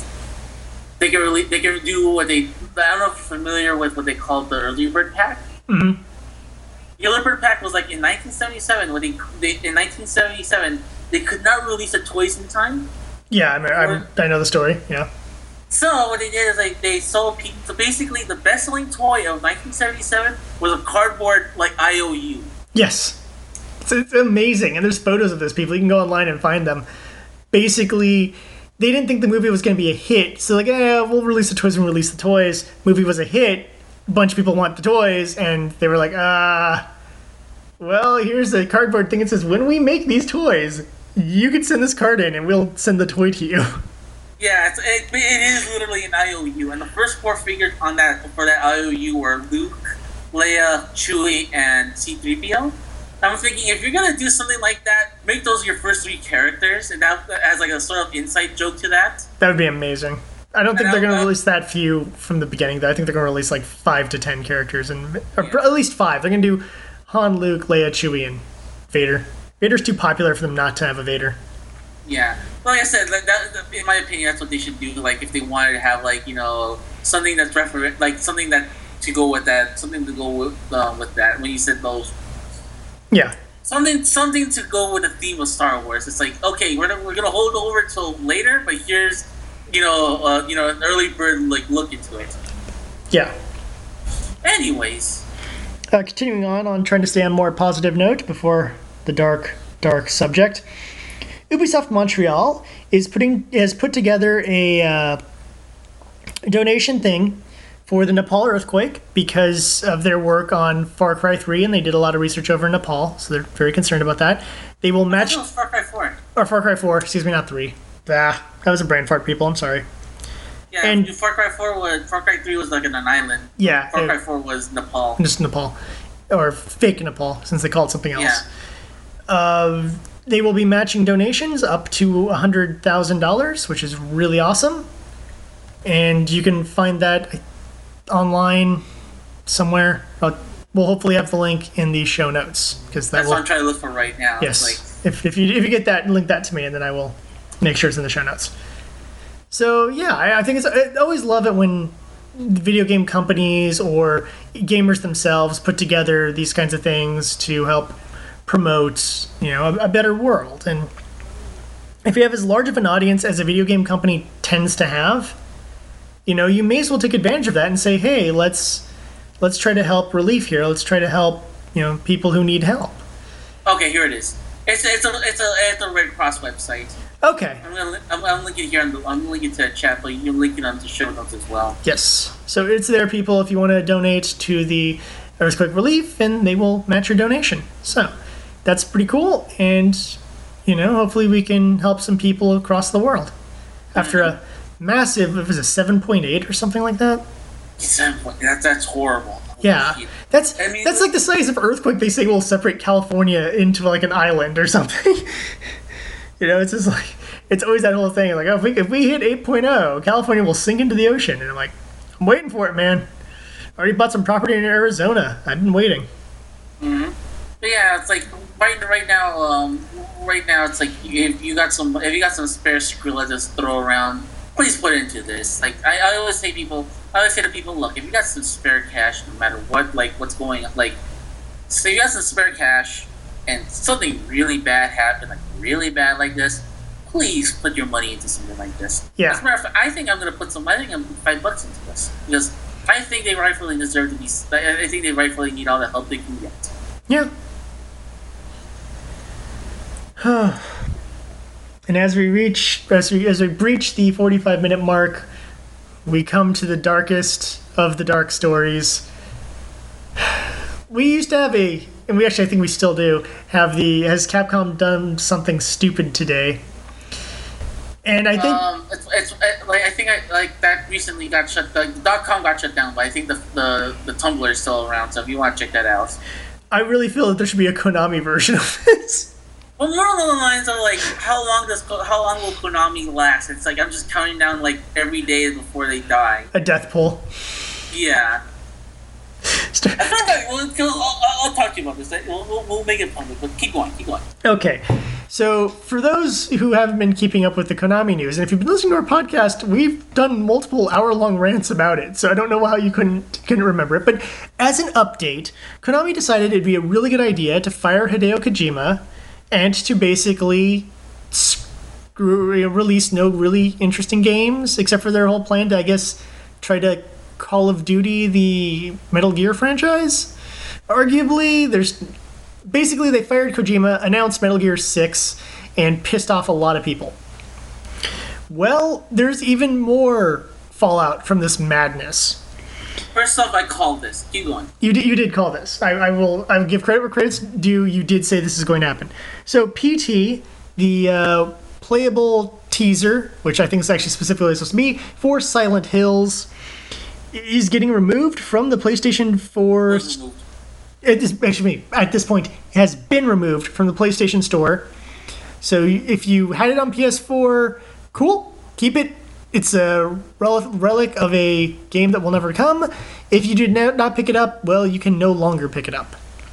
they can really, they can do what they. I don't know if you're familiar with what they call the early bird pack. Mm-hmm. The early bird pack was like in nineteen seventy-seven when they, they in nineteen seventy-seven they could not release the toys in time. Yeah, I, mean, I'm, I know the story. Yeah. So what they did is like they sold. pe- So basically, the best-selling toy of nineteen seventy-seven was a cardboard like I O U. Yes. It's, it's amazing. And there's photos of this. People, you can go online and find them. Basically, they didn't think the movie was going to be a hit. So, like, yeah, we'll release the toys and release the toys. Movie was a hit. A bunch of people want the toys. And they were like, ah, well, here's a cardboard thing that says, when we make these toys, you can send this card in and we'll send the toy to you. Yeah, it's, it, it is literally an I O U, and the first four figures on that for that I O U were Luke, Leia, Chewie, and C three P O. I'm thinking if you're gonna do something like that, make those your first three characters, and that as like a sort of inside joke to that. That would be amazing. I don't think And they're going to I'll- release that few from the beginning, though. I think they're going to release like five to ten characters, and or at least five. They're going to do Han, Luke, Leia, Chewie, and Vader. Vader's too popular for them not to have a Vader. Yeah, like I said, like that, in my opinion, that's what they should do. Like if they wanted to have like you know something that's refer like something that to go with that, something to go with uh, with that. When you said those. Yeah. Something, something to go with the theme of Star Wars. It's like, okay, we're, we're gonna hold over till later, but here's, you know, uh, you know, an early bird like look into it. Yeah. Anyways, Uh, continuing on, on trying to stay on a more positive note before the dark, dark subject. Ubisoft Montreal is putting has put together a uh, donation thing for the Nepal earthquake because of their work on Far Cry three, and they did a lot of research over in Nepal, so they're very concerned about that. They will match that was Far Cry four. or Far Cry four, excuse me, not three. Ah, that was a brain fart, people. I'm sorry. Yeah, And- Far Cry four was Far Cry three was like in an island. Yeah, Far it- Cry four was Nepal. just Nepal, or fake Nepal, since they call it something else. Yeah. Uh, they will be matching donations up to a hundred thousand dollars, which is really awesome. And you can find that online somewhere. I'll, we'll hopefully have the link in the show notes because that That's will. what I'm trying to look for right now. Yes, It's if if you if you get that, link that to me, and then I will make sure it's in the show notes. So yeah, I, I think it's I always love it when video game companies or gamers themselves put together these kinds of things to help promote, you know, a, a better world. And if you have as large of an audience as a video game company tends to have, you know, you may as well take advantage of that and say, hey, let's let's try to help relief here. Let's try to help, you know, people who need help. like, okay, here it is. It's it's a it's a it's a Red Cross website. Okay. I'm gonna li- I'm, I'm linking it here. On the, I'm linking to the chat, but you can link it on the show notes as well. Yes. So it's there, people, if you want to donate to the earthquake relief, and they will match your donation. So that's pretty cool. And, you know, hopefully we can help some people across the world. After a massive, it was a seven point eight or something like that? That's that's horrible. Yeah. Holy shit. That's I mean, that's like the size of earthquake they say will separate California into like an island or something. You know, it's just like, it's always that whole thing. Like, oh, if we, if we hit eight point oh, California will sink into the ocean. And I'm like, I'm waiting for it, man. I already bought some property in Arizona. I've been waiting. But yeah, it's like right right now. Um, right now, it's like if you got some if you got some spare Skrilla just throw around, please put it into this. Like I, I always say, people. I always say to people, look, if you got some spare cash, no matter what, like what's going on, like, so you got some spare cash, and something really bad happened, like really bad like this, please put your money into something like this. Yeah. As a matter of fact, I think I'm gonna put some. I think I'm gonna put five bucks into this because I think they rightfully deserve to be. I I think they rightfully need all the help they can get. Yeah. And as we reach, as we as we breach the forty-five minute mark, we come to the darkest of the dark stories. We used to have a, and we actually, I think we still do, have the, has Capcom done something stupid today? And I think... Um, it's, it's it, like, I think I, like that recently got shut, the dot com got shut down, but I think the, the, the Tumblr is still around, so if you want to check that out. I really feel that there should be a Konami version of this. Well, more along the lines of, like, how long does, how long will Konami last? It's like, I'm just counting down, like, every day before they die. A death pool. Yeah. I thought that, well, I'll, I'll talk to you about this. We'll, we'll, we'll make it public, but keep going, keep going. Okay. So, for those who haven't been keeping up with the Konami news, and if you've been listening to our podcast, we've done multiple hour-long rants about it, so I don't know how you couldn't couldn't remember it. But as an update, Konami decided it'd be a really good idea to fire Hideo Kojima and to basically screw, release no really interesting games, except for their whole plan to, I guess, try to Call of Duty the Metal Gear franchise. Arguably, there's... Basically, they fired Kojima, announced Metal Gear six, and pissed off a lot of people. Well, there's even more fallout from this madness. First off, I called this. Keep going. You did, you did call this. I, I will I will give credit where credit's due. You did say this is going to happen. So, P T, the uh, playable teaser, which I think is actually specifically supposed to be, for Silent Hills, is getting removed from the PlayStation four... It is, actually, at this point, has been removed from the PlayStation Store. So if you had it on P S four, cool, keep it. It's a rel- relic of a game that will never come. If you did not pick it up, well, you can no longer pick it up.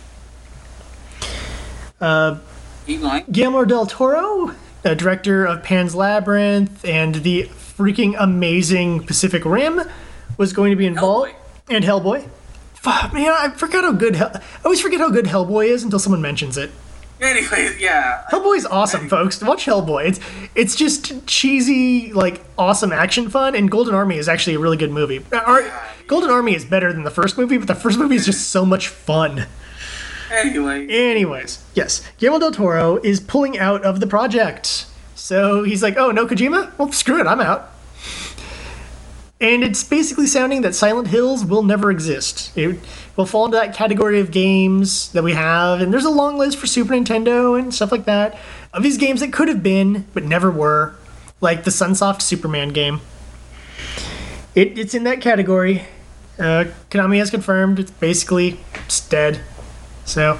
Uh, Guillermo del Toro, uh, director of Pan's Labyrinth and the freaking amazing Pacific Rim, was going to be involved. Hellboy. And Hellboy. Fuck, man, I forgot how good Hell- I always forget how good Hellboy is until someone mentions it. Anyways, yeah. Hellboy's awesome, folks. Watch Hellboy. It's it's just cheesy, like, awesome action fun, and Golden Army is actually a really good movie. Our, Golden Army is better than the first movie, but the first movie is just so much fun. Anyway. Anyways, yes. Guillermo del Toro is pulling out of the project. So he's like, oh, no Kojima? Well, screw it, I'm out. And it's basically sounding that Silent Hills will never exist. It will fall into that category of games that we have, and there's a long list for Super Nintendo and stuff like that, of these games that could have been, but never were, like the Sunsoft Superman game. It, it's in that category. Uh, Konami has confirmed it's basically it's dead. So,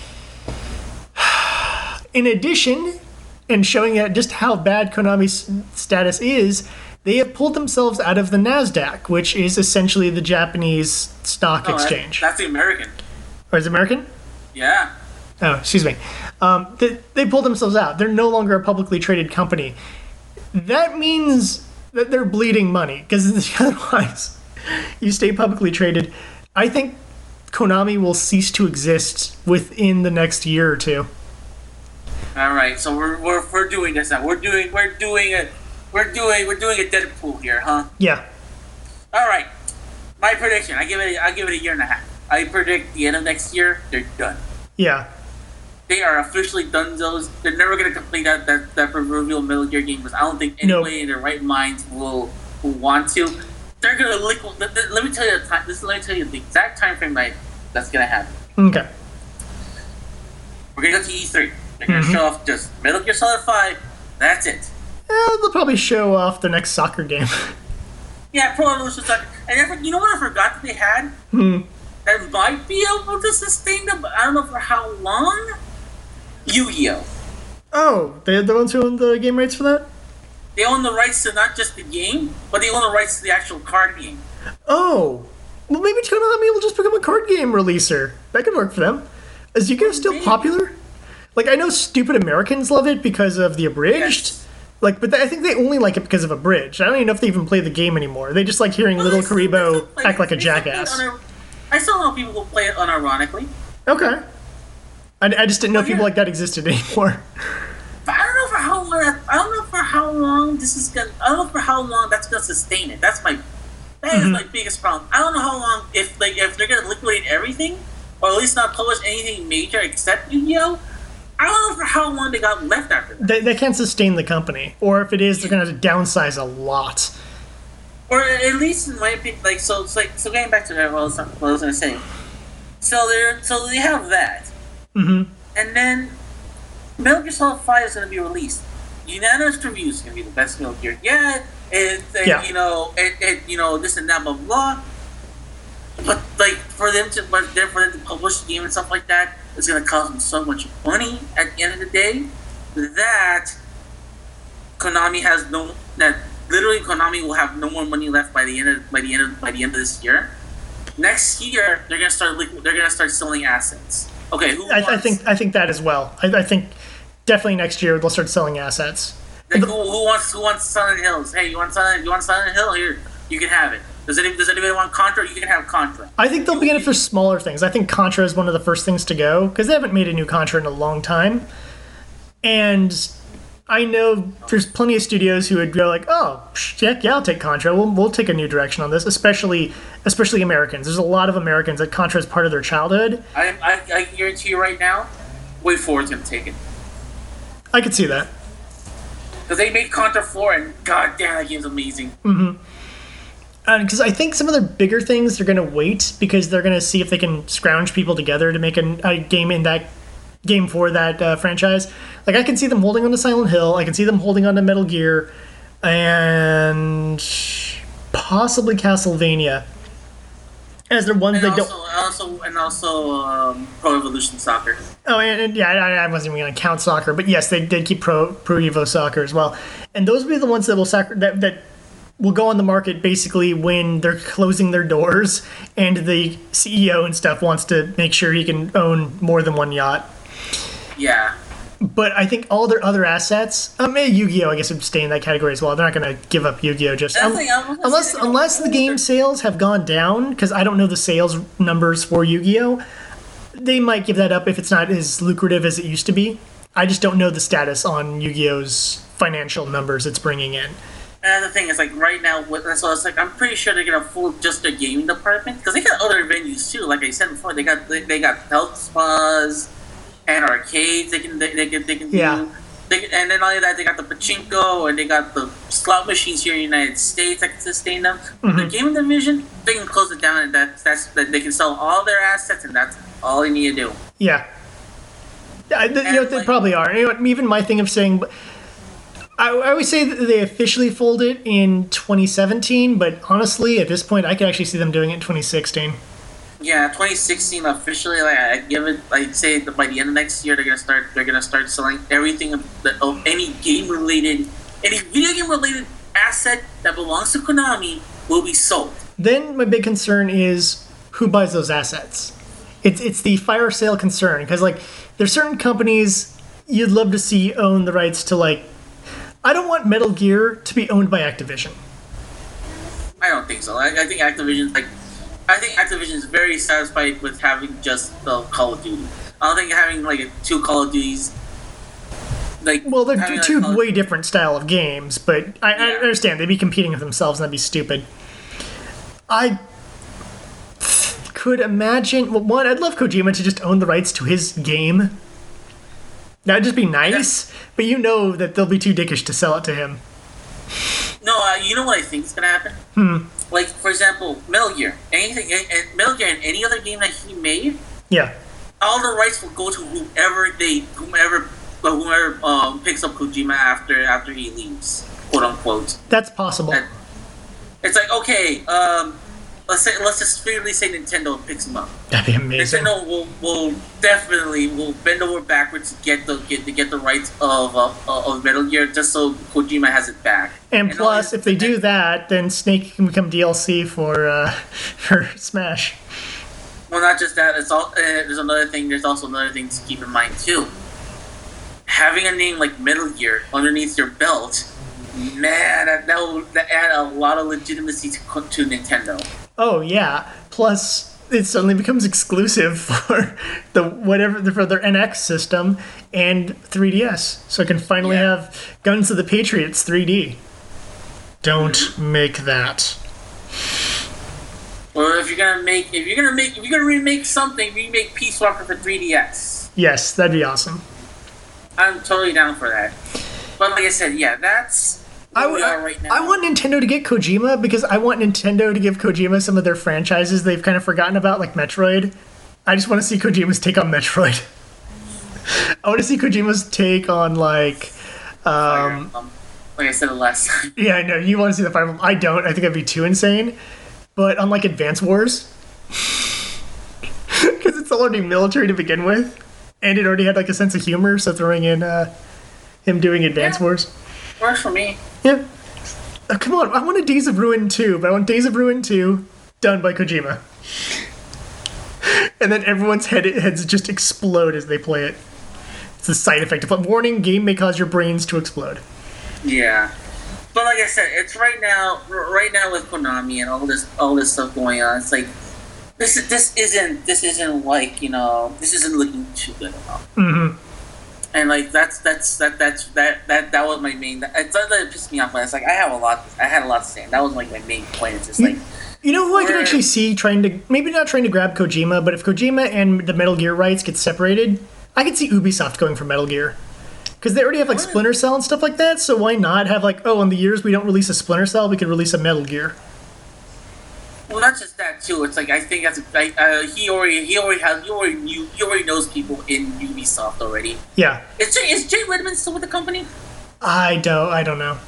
in addition, and showing that just how bad Konami's status is, they have pulled themselves out of the NASDAQ, which is essentially the Japanese stock oh, exchange. That, that's the American. Or is it American? Yeah. Oh, excuse me. Um, they, they pulled themselves out. They're no longer a publicly traded company. That means that they're bleeding money, because otherwise, you stay publicly traded. I think Konami will cease to exist within the next year or two. All right, so we're we're, we're doing this now. We're doing we're doing it. We're doing we're doing a Deadpool here, huh? Yeah. All right. My prediction. I give it. I give it a year and a half. I predict the end of next year. They're done. Yeah. They are officially done. Those. They're never going to complete that that that proverbial Metal Gear game because I don't think anybody nope. in their right minds will will want to. They're going to liquid. Let me tell you the time. This. Let me tell you the exact time frame that that's going to happen. Okay. We're going to go to E three. They're going to mm-hmm. show off just Metal Gear Solid five. That's it. Eh, they'll probably show off the next soccer game. Yeah, Pro Evolution Soccer. And I, you know what I forgot that they had? Hmm. That might be able to sustain them, but I don't know for how long. Yu-Gi-Oh! Oh, they're the ones who own the game rights for that? They own the rights to not just the game, but they own the rights to the actual card game. Oh. Well, maybe Konami will just become a card game releaser. That could work for them. Is Yu-Gi-Oh! Still maybe. popular? Like, I know stupid Americans love it because of the abridged. Yes. Like, but I think they only like it because of abridged. I don't even know if they even play the game anymore. They just like hearing well, little Karibo act like a jackass. Unir- I still know people who play it unironically. Okay. I, I just didn't know well, people yeah. like that existed anymore. But I don't know for how long. I don't know for how long this is gonna. I don't know for how long that's gonna sustain it. That's my. That mm-hmm. is my biggest problem. I don't know how long if like if they're gonna liquidate everything, or at least not publish anything major except Yu-Gi-Oh. I I don't know for how long they got left after that. They, they can't sustain the company, or if it is, they're gonna have to downsize a lot. Or at least in my opinion, like so. It's like so. Getting back to that, what I was, what I was gonna say. So they're so they have that, Mm-hmm. and then Metal Gear Solid Five is gonna be released. Unanimous reviews gonna be the best Metal Gear yet. And, and Yeah. you know, and, and you know this and that, blah blah blah. But like for them to, but then for them to publish the game and stuff like that, it's gonna cost them so much money at the end of the day that Konami has no that literally Konami will have no more money left by the end of by the end of by the end of this year. Next year they're gonna start liqu- they're gonna start selling assets. Okay, who I, wants, I think I think that as well. I, I think definitely next year they'll start selling assets. like, who, who wants who wants Silent Hills? Hey, you want Silent you want Silent Hill? Here, you can have it. Does any does anybody want Contra? You can have Contra. I think they'll be in it for smaller things. I think Contra is one of the first things to go because they haven't made a new Contra in a long time. And I know there's plenty of studios who would go like, "Oh, heck yeah, I'll take Contra. We'll we'll take a new direction on this." Especially especially Americans. There's a lot of Americans that Contra is part of their childhood. I, I, I can guarantee you right now, Way Forward's gonna take it I could see that. because they made Contra four, and god damn, that game's amazing. Because I think some of their bigger things they're going to wait because they're going to see if they can scrounge people together to make a, a game in that game for that uh, franchise. Like I can see them holding on to Silent Hill. I can see them holding on to Metal Gear, and possibly Castlevania. As they're ones And they also, don't. also, and also, um, Pro Evolution Soccer. Oh, and, and yeah, I, I wasn't even going to count soccer, but yes, they did keep Pro Pro Evo Soccer as well. And those will be the ones that will sacri- that that. will go on the market basically when they're closing their doors and the C E O and stuff wants to make sure he can own more than one yacht. Yeah. But I think all their other assets, um, eh, Yu-Gi-Oh! I guess would stay in that category as well. They're not going to give up Yu-Gi-Oh! Just That's um, the thing, I was gonna unless say they don't unless the hold game their- sales have gone down because I don't know the sales numbers for Yu-Gi-Oh! They might give that up if it's not as lucrative as it used to be. I just don't know the status on Yu-Gi-Oh!'s financial numbers it's bringing in. And the thing is, like right now, what- that's what I was like. I'm pretty sure they're gonna fool just their gaming department because they got other venues too. Like I said before, they got they, they got health spas and arcades. They can they, they can they can Yeah. do. They can, and then all of that, they got the pachinko and they got the slot machines here in the United States that can sustain them. Mm-hmm. The gaming division, they can close it down, and that's that's that they can sell all their assets, and that's all they need to do. Yeah. I, th- you know, they like- probably are. You know, even my thing of saying, I, I always say that they officially folded in twenty seventeen, but honestly, at this point, I could actually see them doing it in twenty sixteen. Yeah, twenty sixteen officially. Like I give it, I'd say that by the end of next year, they're gonna start. They're gonna start selling everything of, the, of any game related, any video game related asset that belongs to Konami will be sold. Then my big concern is who buys those assets. It's it's the fire sale concern because like there's certain companies you'd love to see own the rights to like. I don't want Metal Gear to be owned by Activision. I don't think so. I, I think Activision's like, I think Activision is very satisfied with having just the Call of Duty. I don't think having like two Call of Duties. Like Well, they're having, two like, Call- way different style of games, but I, I Yeah. understand they'd be competing with themselves and that'd be stupid. I could imagine. Well, one, I'd love Kojima to just own the rights to his game. That'd just be nice, but you know that they'll be too dickish to sell it to him. No, uh, you know what I think is gonna happen? Hmm. Like for example, Metal Gear. Anything, and, and Metal Gear and any other game that he made, Yeah, all the rights will go to whoever they, whomever, uh, whoever um, picks up Kojima after after he leaves, quote unquote. that's possible. And it's like okay, um, let's say let's just figuratively say Nintendo picks him up. That'd be amazing. Nintendo will, will definitely will bend over backwards to get the get to get the rights of uh, of Metal Gear just so Kojima has it back. And all plus, these- if they do that, then Snake can become D L C for uh, for Smash. Well, not just that. It's all. Uh, there's another thing. There's also another thing to keep in mind too. Having a name like Metal Gear underneath your belt, man, that that will that add a lot of legitimacy to to Nintendo. Oh yeah. Plus, it suddenly becomes exclusive for the whatever for their N X system and three D S, so it can finally Yeah. have Guns of the Patriots three D. Don't make that. Or if you're gonna make, if you're gonna make, if you're gonna remake something, remake Peace Walker for three D S. Yes, that'd be awesome. I'm totally down for that. But like I said, yeah, that's where I, we are right now. I want Nintendo to get Kojima because I want Nintendo to give Kojima some of their franchises they've kind of forgotten about, like Metroid. I just want to see Kojima's take on Metroid. I want to see Kojima's take on, like... Um, um, like I said the last time. Yeah, I know. You want to see the Fire Emblem. I don't. I think that'd be too insane. But unlike Advance Wars... Because it's already military to begin with. And it already had, like, a sense of humor, so throwing in uh, him doing Advance Yeah. Wars... Works for me. Yeah. Uh, come on, I want a Days of Ruin two, but I want Days of Ruin two done by Kojima. And then everyone's head heads just explode as they play it. It's a side effect. But warning, game may cause your brains to explode. Yeah. But like I said, it's right now, r- right now with Konami and all this, all this stuff going on. It's like this is this isn't this isn't like you know this isn't looking too good at all. Mm-hmm. And like that's that's that that's that that that was my main. It's not that it pissed me off, but it's like I have a lot. I had a lot to say. And that was like my main point. It's just like You know who I can Where- actually see trying to, maybe not trying to grab Kojima, but if Kojima and the Metal Gear rights get separated, I could see Ubisoft going for Metal Gear. Because they already have like What? Splinter Cell and stuff like that, so why not have like, oh, in the years we don't release a Splinter Cell, we could release a Metal Gear. well, not just that too. It's like I think that's like uh, he already he already has he already knew he already knows people in Ubisoft already. Yeah. Is Jay, is Jay Redmond still with the company? I don't, I don't know.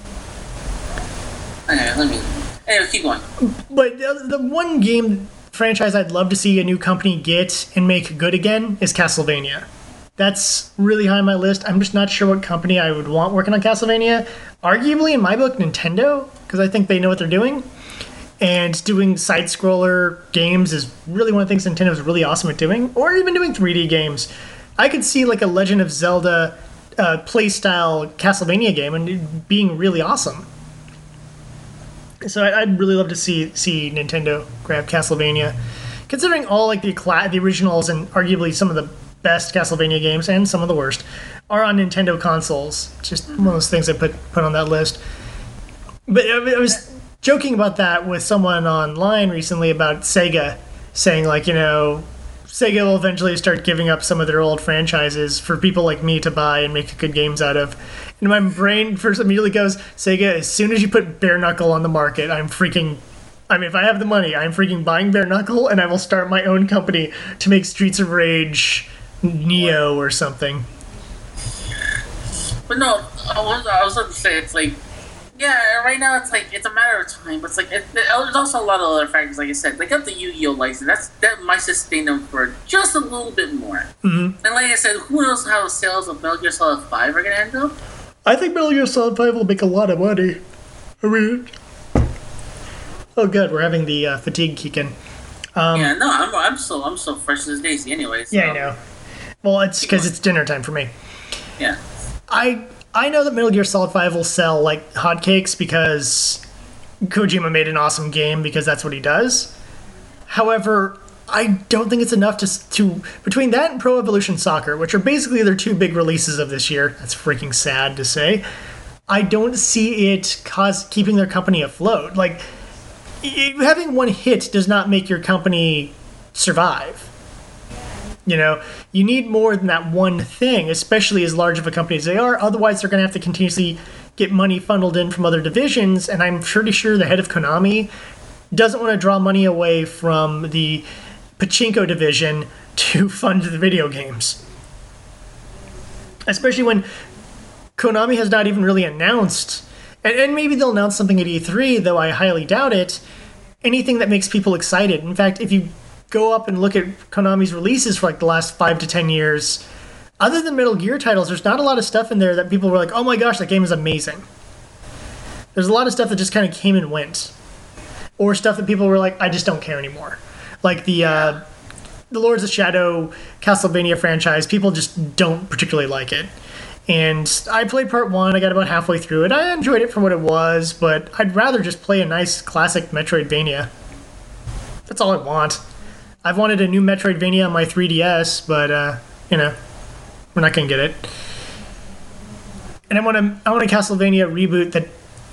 Okay, let me. Anyway, keep going. But the, the one game franchise I'd love to see a new company get and make good again is Castlevania. That's really high on my list. I'm just not sure what company I would want working on Castlevania. Arguably, in my book, Nintendo, because I think they know what they're doing. And doing side-scroller games is really one of the things Nintendo's really awesome at doing. Or even doing three D games. I could see like a Legend of Zelda uh, play-style Castlevania game and it being really awesome. So I- I'd really love to see see Nintendo grab Castlevania, considering all like the cla- the originals and arguably some of the best Castlevania games and some of the worst are on Nintendo consoles. Just one of those things I put put on that list. But I I was joking about that with someone online recently about Sega, saying like, you know, Sega will eventually start giving up some of their old franchises for people like me to buy and make good games out of. And my brain first immediately goes, Sega, as soon as you put Bare Knuckle on the market, I'm freaking... I mean, if I have the money, I'm freaking buying Bare Knuckle, and I will start my own company to make Streets of Rage Neo or something. But no, I was I was about to say it's like yeah, right now it's like it's a matter of time. But it's like it, there's also a lot of other factors. Like I said, they got the Yu-Gi-Oh license. That's that might sustain them for just a little bit more. Mm-hmm. And like I said, who knows how sales of Metal Gear Solid Five are gonna end up? I think Metal Gear Solid five will make a lot of money. I mean... Oh, good. We're having the uh, fatigue kick in. Um, yeah, no, I'm I'm so I'm so fresh as Daisy anyway. So, Yeah, I know. Well, it's because it's dinner time for me. Yeah. I I know that Metal Gear Solid five will sell like hotcakes because Kojima made an awesome game because that's what he does. However, I don't think it's enough to to between that and Pro Evolution Soccer, which are basically their two big releases of this year. That's freaking sad to say. I don't see it cause keeping their company afloat. Like y- having one hit does not make your company survive. You know, you need more than that one thing, especially as large of a company as they are. Otherwise, they're going to have to continuously get money funneled in from other divisions. And I'm pretty sure the head of Konami doesn't want to draw money away from the pachinko division to fund the video games. Especially when Konami has not even really announced, and, and maybe they'll announce something at E three, though I highly doubt it, anything that makes people excited. In fact, if you go up and look at Konami's releases for like the last five to ten years, other than Metal Gear titles, there's not a lot of stuff in there that people were like, oh my gosh, that game is amazing. There's a lot of stuff that just kind of came and went. Or stuff that people were like, I just don't care anymore. Like the uh, the Lords of Shadow Castlevania franchise, people just don't particularly like it. And I played part one, I got about halfway through it. I enjoyed it for what it was, but I'd rather just play a nice classic Metroidvania. That's all I want. I've wanted a new Metroidvania on my three D S, but, uh, you know, we're not going to get it. And I want a, I want a Castlevania reboot that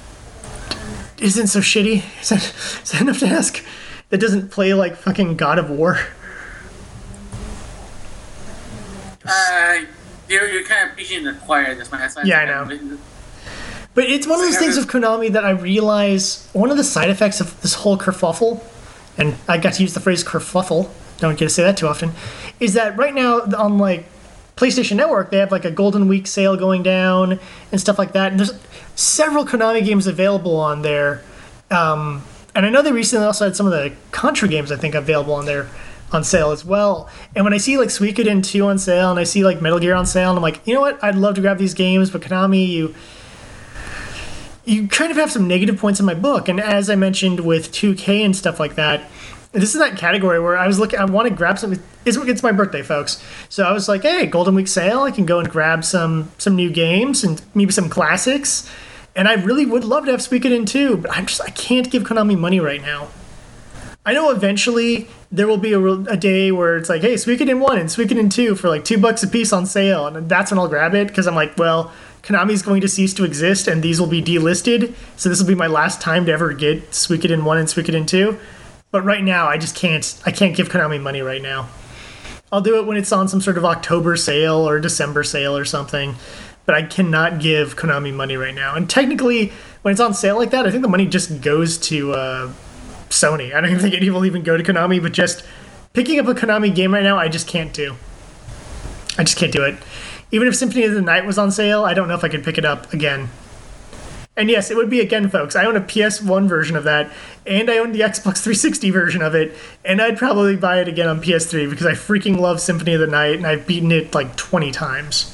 isn't so shitty. Is that, is that enough to ask? That doesn't play like fucking God of War? Uh, You're, you're kind of preaching to the choir. This my Yeah, I know. But it's one of those things of Konami that I realize one of the side effects of this whole kerfuffle, and I got to use the phrase kerfuffle, don't get to say that too often, is that right now on like PlayStation Network, they have like a Golden Week sale going down and stuff like that. And there's several Konami games available on there. Um, and I know they recently also had some of the Contra games, I think, available on there on sale as well. And when I see like Suikoden two on sale and I see like Metal Gear on sale, and I'm like, you know what? I'd love to grab these games, but Konami, you you kind of have some negative points in my book. And as I mentioned with two K and stuff like that, this is that category where I was looking, I want to grab something. It's, it's my birthday, folks. So I was like, hey, Golden Week sale, I can go and grab some some new games and maybe some classics. And I really would love to have Suikoden two, but I'm just, I can't give Konami money right now. I know eventually there will be a, a day where it's like, hey, Suikoden one and Suikoden two for like two bucks a piece on sale. And that's when I'll grab it, because I'm like, well, Konami's going to cease to exist and these will be delisted. So this will be my last time to ever get Suikoden one and Suikoden two. But right now, I just can't, I can't give Konami money right now. I'll do it when it's on some sort of October sale or December sale or something. But I cannot give Konami money right now. And technically, when it's on sale like that, I think the money just goes to uh, Sony. I don't even think it will even go to Konami, but just picking up a Konami game right now, I just can't do. I just can't do it. Even if Symphony of the Night was on sale, I don't know if I could pick it up again. And yes, it would be, again, folks, I own a P S one version of that, and I own the Xbox three sixty version of it, and I'd probably buy it again on P S three because I freaking love Symphony of the Night, and I've beaten it like twenty times.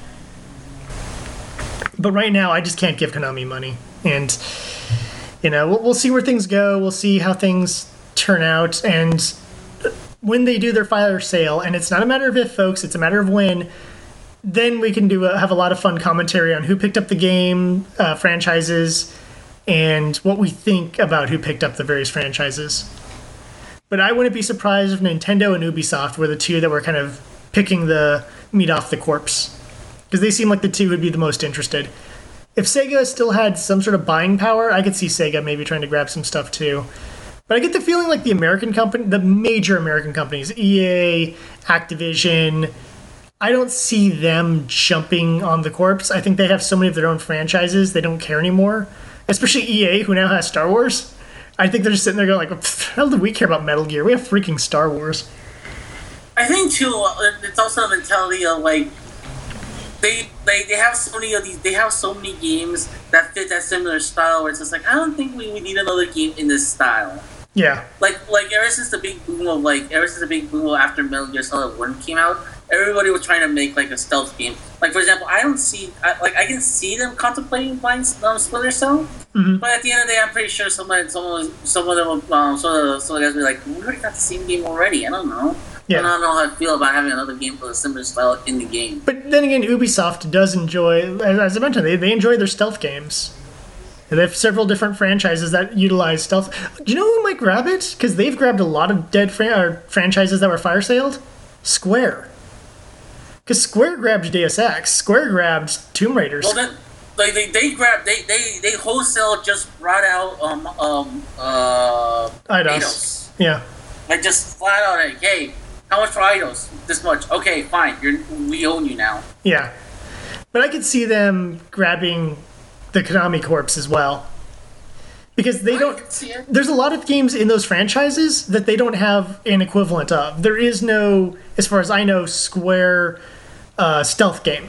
But right now, I just can't give Konami money. And, you know, we'll, we'll see where things go. We'll see how things turn out. And when they do their fire sale, and it's not a matter of if, folks, it's a matter of when, then we can do a, have a lot of fun commentary on who picked up the game, uh, franchises, and what we think about who picked up the various franchises. But I wouldn't be surprised if Nintendo and Ubisoft were the two that were kind of picking the meat off the corpse, because they seem like the two who'd be the most interested. If Sega still had some sort of buying power, I could see Sega maybe trying to grab some stuff too. But I get the feeling like the American company, the major American companies, E A, Activision, I don't see them jumping on the corpse. I think they have so many of their own franchises, they don't care anymore. Especially E A, who now has Star Wars. I think they're just sitting there going like, how do we care about Metal Gear? We have freaking Star Wars. I think, too, it's also the mentality of, like, They, they they have so many of these. They have so many games that fit that similar style. Where it's just like, I don't think we, we need another game in this style. Yeah. Like like ever since the big boom of like ever since the big boom of after Metal Gear Solid One came out, everybody was trying to make like a stealth game. Like for example, I don't see I, like I can see them contemplating buying um, Splinter Cell, mm-hmm. but at the end of the day, I'm pretty sure someone someone some of them um some of the some of the guys will be like, we already got the same game already. I don't know. Yeah. I don't know how I feel about having another game with a similar style in the game. But then again, Ubisoft does enjoy, as I mentioned, they, they enjoy their stealth games. They have several different franchises that utilize stealth. Do you know who might grab it? Because they've grabbed a lot of dead fran- or franchises that were fire sailed. Square. Because Square grabbed Deus Ex. Square grabbed Tomb Raiders. Well, then, like they they grabbed they they they wholesale just brought out um um uh Eidos. Eidos. Yeah. Like just flat out like, hey. How much for Eidos? This much. Okay, fine. You're, we own you now. Yeah. But I could see them grabbing the Konami Corps as well. Because they I don't... can see it. There's a lot of games in those franchises that they don't have an equivalent of. There is no, as far as I know, Square uh, stealth game.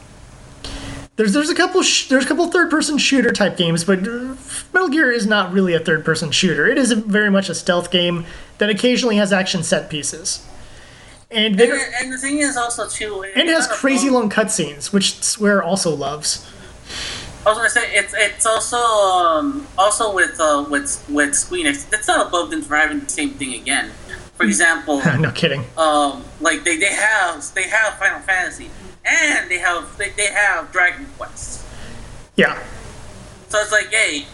There's there's a couple sh- there's a couple third-person shooter type games, but Metal Gear is not really a third-person shooter. It is a, very much a stealth game that occasionally has action set pieces. And, and, and the thing is also too, and it has crazy long cutscenes, which Square also loves. I was gonna say it's it's also um, also with uh, with with Squeenix. It's not above them for having the same thing again. For example, no kidding. Um, like they, they have they have Final Fantasy and they have they, they have Dragon Quest. Yeah. So it's like, hey,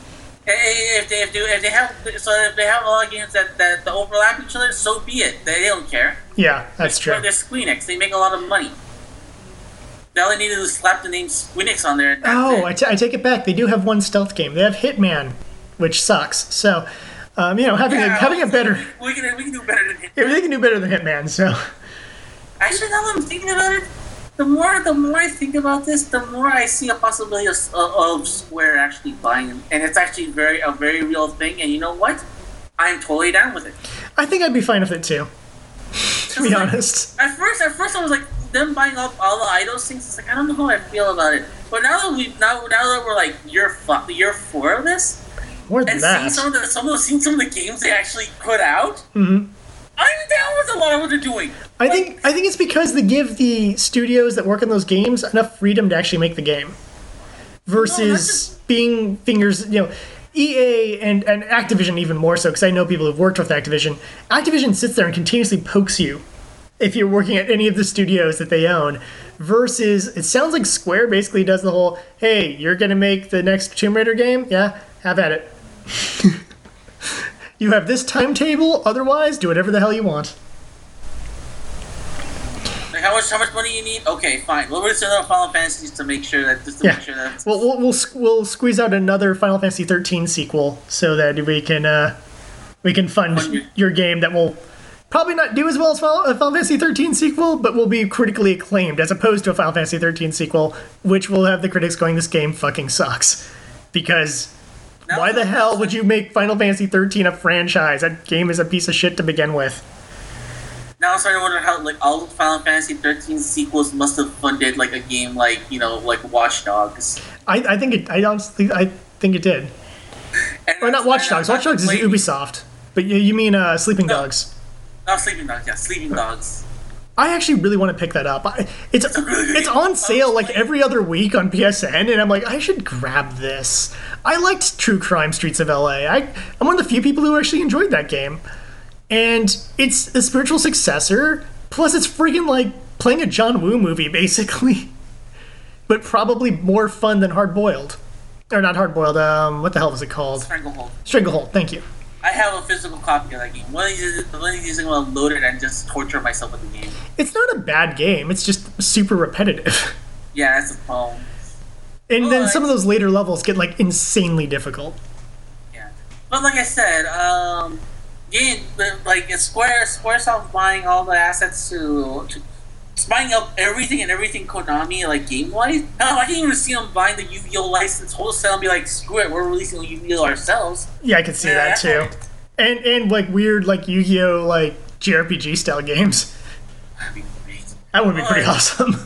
if they if they, if they have so if they have a lot of games that, that, that overlap each other, so be it. They, they don't care. Yeah, that's they're, true. They're Squeenix. They make a lot of money. They only need to slap the name Squeenix on there. Oh, I, t- I take it back. They do have one stealth game. They have Hitman, which sucks. So, um, you know, having yeah, a, having a better... We can, we can do better than Hitman. Yeah, they can do better than Hitman, so... Actually, now that I'm thinking about it, the more the more I think about this, the more I see a possibility of, of Square actually buying them, and it's actually very a very real thing. And you know what? I'm totally down with it. I think I'd be fine with it too. To be like, honest. At first, at first I was like, them buying up all the idols things. It's like I don't know how I feel about it. But now that we now now that we're like year fu- year four of this, More than and that. seeing some of the some of the, seeing some of the games they actually put out, Mm-hmm. I'm down with a lot of what they're doing. I Like, think I think it's because they give the studios that work on those games enough freedom to actually make the game, versus just- being fingers. You know, E A and and Activision even more so because I know people who've worked with Activision. Activision sits there and continuously pokes you if you're working at any of the studios that they own. Versus, it sounds like Square basically does the whole, "Hey, you're gonna make the next Tomb Raider game? Yeah, have at it." You have this timetable. Otherwise, do whatever the hell you want. Like how much how much money you need? Okay, fine. We'll release another Final Fantasies to make sure that just to Yeah. make sure that Well, we'll we'll, sq- we'll squeeze out another Final Fantasy thirteen sequel so that we can uh, we can fund Fund your- your game that will probably not do as well as Final, a Final Fantasy thirteen sequel, but will be critically acclaimed as opposed to a Final Fantasy thirteen sequel, which will have the critics going, "This game fucking sucks." Because Now why it's the like- hell would you make Final Fantasy thirteen a franchise? That game is a piece of shit to begin with. Now I'm starting to wonder how like all the Final Fantasy thirteen sequels must have funded like a game like you know like Watch Dogs. I, I think it. I honestly, I think it did. And Or not that's- Watch and Dogs. that's Watch Dogs is like- Ubisoft, but you, you mean uh, Sleeping No. Dogs. No, Sleeping Dogs. Yeah, Sleeping Dogs. I actually really want to pick that up. I, it's a really good it's game. on sale like every other week on P S N, and I'm like, I should grab this. I liked True Crime Streets of L A. I, I'm one of the few people who actually enjoyed that game, and it's a spiritual successor. Plus, it's freaking like playing a John Woo movie, basically, but probably more fun than Hard Boiled, or not Hard Boiled. Um, what the hell was it called? Stranglehold. Stranglehold. Thank you. I have a physical copy of that game. One of these, one of these days I'm gonna load it and just torture myself with the game. It's not a bad game. It's just super repetitive. Yeah, that's the problem. And then Well, some of those later levels get like insanely difficult. Yeah, but like I said, um, game like it's Square SquareSoft buying all the assets to, to it's buying up everything and everything Konami like game wise. Hell, I can even see them buying the Yu-Gi-Oh license wholesale and be like, screw it, we're releasing Yu-Gi-Oh ourselves. Yeah, I could see Yeah, that that's too. what- And and like weird like Yu-Gi-Oh like J R P G style games. That'd be great. That would be pretty Right. awesome.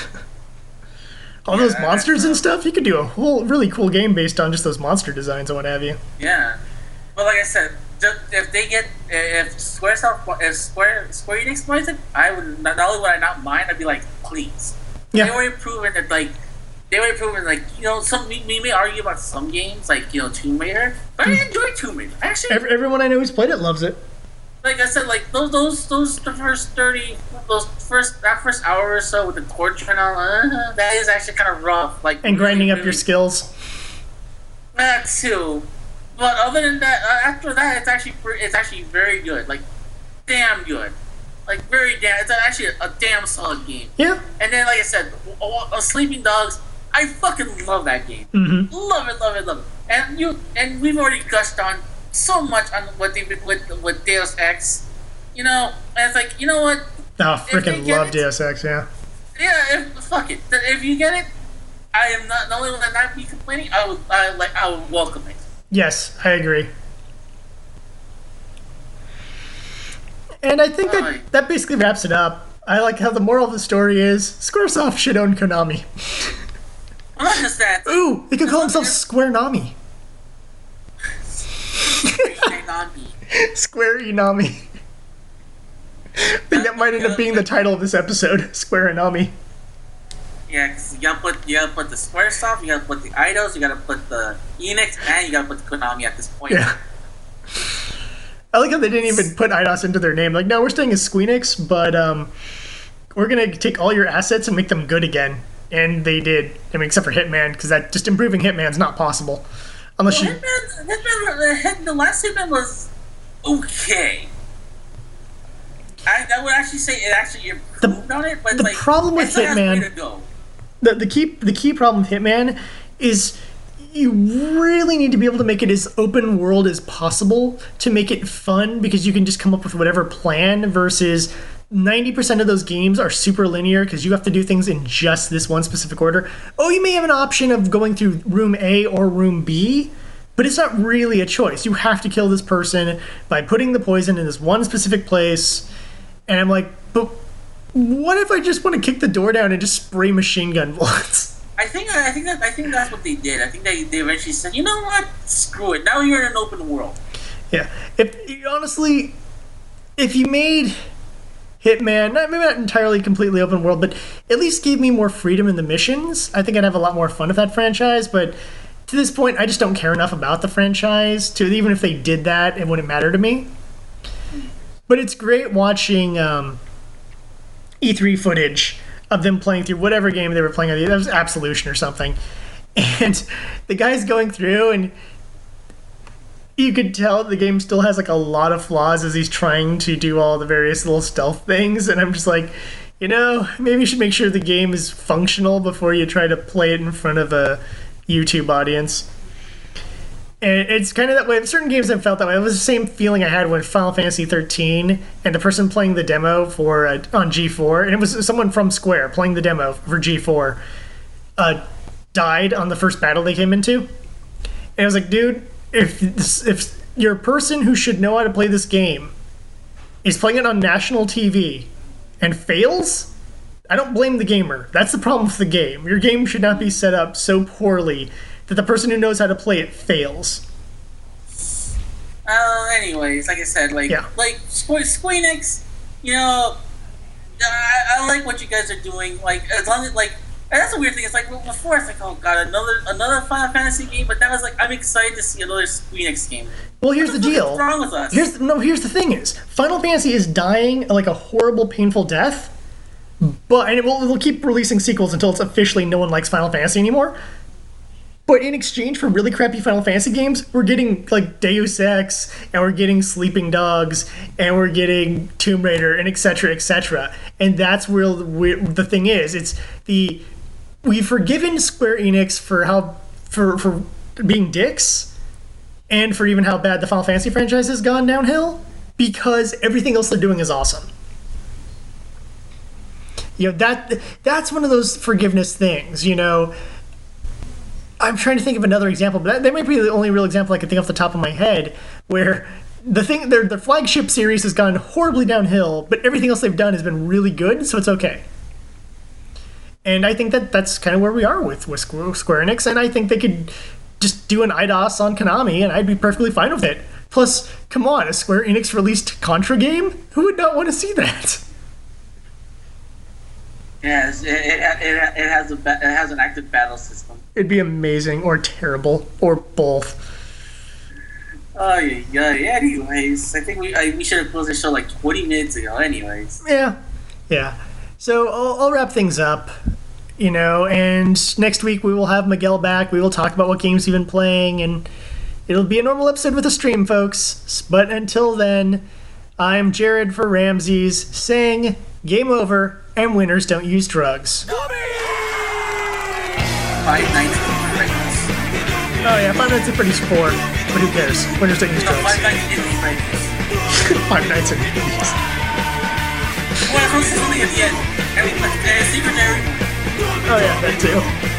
All Yeah, those that's, monsters and uh, stuff, you could do a whole really cool game based on just those monster designs and what have you. Yeah, but like I said, ju- if they get if SquareSoft if Square Square Enix buys it, I would not only would I not mind, I'd be like, please. They Yeah. already proven that like they already proven like you know some we, we may argue about some games like you know Tomb Raider, but I enjoy Tomb Raider. Actually, Every, everyone I know who's played it loves it. like I said, like those those those the first thirty those first that first hour or so with the torture and all uh, that is actually kind of rough. Like And grinding up your really- skills. That too, but other than that, uh, after that, it's actually pre- it's actually very good. Like, damn good. Like very damn. It's actually a, a damn solid game. Yeah. And then, like I said, uh, uh, Sleeping Dogs. I fucking love that game. Mm-hmm. Love it, love it, love it. And you and we've already gushed on so much on what they with with Deus Ex. You know, and it's like you know what? Oh, If they freaking get love it- Deus Ex, yeah. Yeah, if, fuck it. If you get it, I am not the only one that not be complaining. I would, I like, I would welcome it. Yes, I agree. And I think that, Right. that basically wraps it up. I like how the moral of the story is Squaresoft should own Konami. Well, not just that. Ooh, they could call themselves Square Nami. Konami. Square Inami. I think that might end up being the title of this episode, Square Inami. Yeah, 'cause you gotta put you gotta put the SquareSoft, you gotta put the Eidos, you gotta put the Enix, and you gotta put the Konami at this point. Yeah. I like how they didn't even put Eidos into their name. Like, no, we're staying as Squeenix, but um, we're gonna take all your assets and make them good again. And they did. I mean, except for Hitman, because that just improving Hitman's not possible, unless Well, you. Hitman, Hitman, the, hit, the last Hitman was okay. I, I would actually say it actually improved on it, but the like problem with it still has Hitman- way to go. The, the key the key problem with Hitman is you really need to be able to make it as open world as possible to make it fun, because you can just come up with whatever plan versus ninety percent of those games are super linear because you have to do things in just this one specific order. Oh, you may have an option of going through room A or room B, but it's not really a choice. You have to kill this person by putting the poison in this one specific place. And I'm like, but what if I just want to kick the door down and just spray machine gun bullets? I think I think that I think that's what they did. I think they, they eventually said, you know what, screw it. Now you're in an open world. Yeah. If honestly, if you made Hitman, not, maybe not entirely completely open world, but at least gave me more freedom in the missions, I think I'd have a lot more fun with that franchise. But to this point, I just don't care enough about the franchise to, even if they did that, it wouldn't matter to me. But it's great watching um, E three footage of them playing through whatever game they were playing. That was Absolution or something. And the guy's going through, and you could tell the game still has like a lot of flaws as he's trying to do all the various little stealth things. And I'm just like, you know, maybe you should make sure the game is functional before you try to play it in front of a YouTube audience. And it's kind of that way. Certain games have felt that way. It was the same feeling I had with Final Fantasy thirteen and the person playing the demo for uh, on G four, and it was someone from Square playing the demo for G four, uh, died on the first battle they came into. And I was like, dude, if this, if your person who should know how to play this game is playing it on national T V and fails, I don't blame the gamer. That's the problem with the game. Your game should not be set up so poorly that the person who knows how to play it fails. Uh, anyways, like I said, like, yeah. like Square, Square Enix, you know, I, I like what you guys are doing. Like, as long as, like, and that's a weird thing. It's like, well, before it's like, oh god, another another Final Fantasy game, but now it's like, I'm excited to see another Square Enix game. Well, here's what the, the deal. What's wrong with us? Here's no. Here's the thing: is Final Fantasy is dying like a horrible, painful death, but and it will, it will keep releasing sequels until it's officially no one likes Final Fantasy anymore. But in exchange for really crappy Final Fantasy games, we're getting like Deus Ex, and we're getting Sleeping Dogs, and we're getting Tomb Raider, and et cetera, et cetera. And that's where the, where the thing is. It's the we've forgiven Square Enix for how for for being dicks, and for even how bad the Final Fantasy franchise has gone downhill, because everything else they're doing is awesome. You know, that that's one of those forgiveness things, you know. I'm trying to think of another example, but that, that might be the only real example I can think off the top of my head where the thing, their the flagship series has gone horribly downhill, but everything else they've done has been really good, so it's okay. And I think that that's kind of where we are with, with Square Enix, and I think they could just do an I D O S on Konami, and I'd be perfectly fine with it. Plus, come on, a Square Enix released Contra game? Who would not want to see that? Yes, it, it, it, it has a it has an active battle system. It'd be amazing, or terrible, or both. Oh yeah, yeah. Anyways, I think we I, we should have closed the show like twenty minutes ago. Anyways. Yeah, yeah. So I'll, I'll wrap things up, you know. And next week we will have Miguel back. We will talk about what games he's been playing, and it'll be a normal episode with a stream, folks. But until then, I'm Jared for Ramses saying game over, and winners don't use drugs. Five Nights at Freddy's. Oh yeah, Five Nights at Freddy's four, but who cares? Winners don't use No, drugs. Five Nights at Freddy's. Five Nights at Freddy's. Well, it's something at the end. And we put uh, Secret Mary. Oh yeah, that too.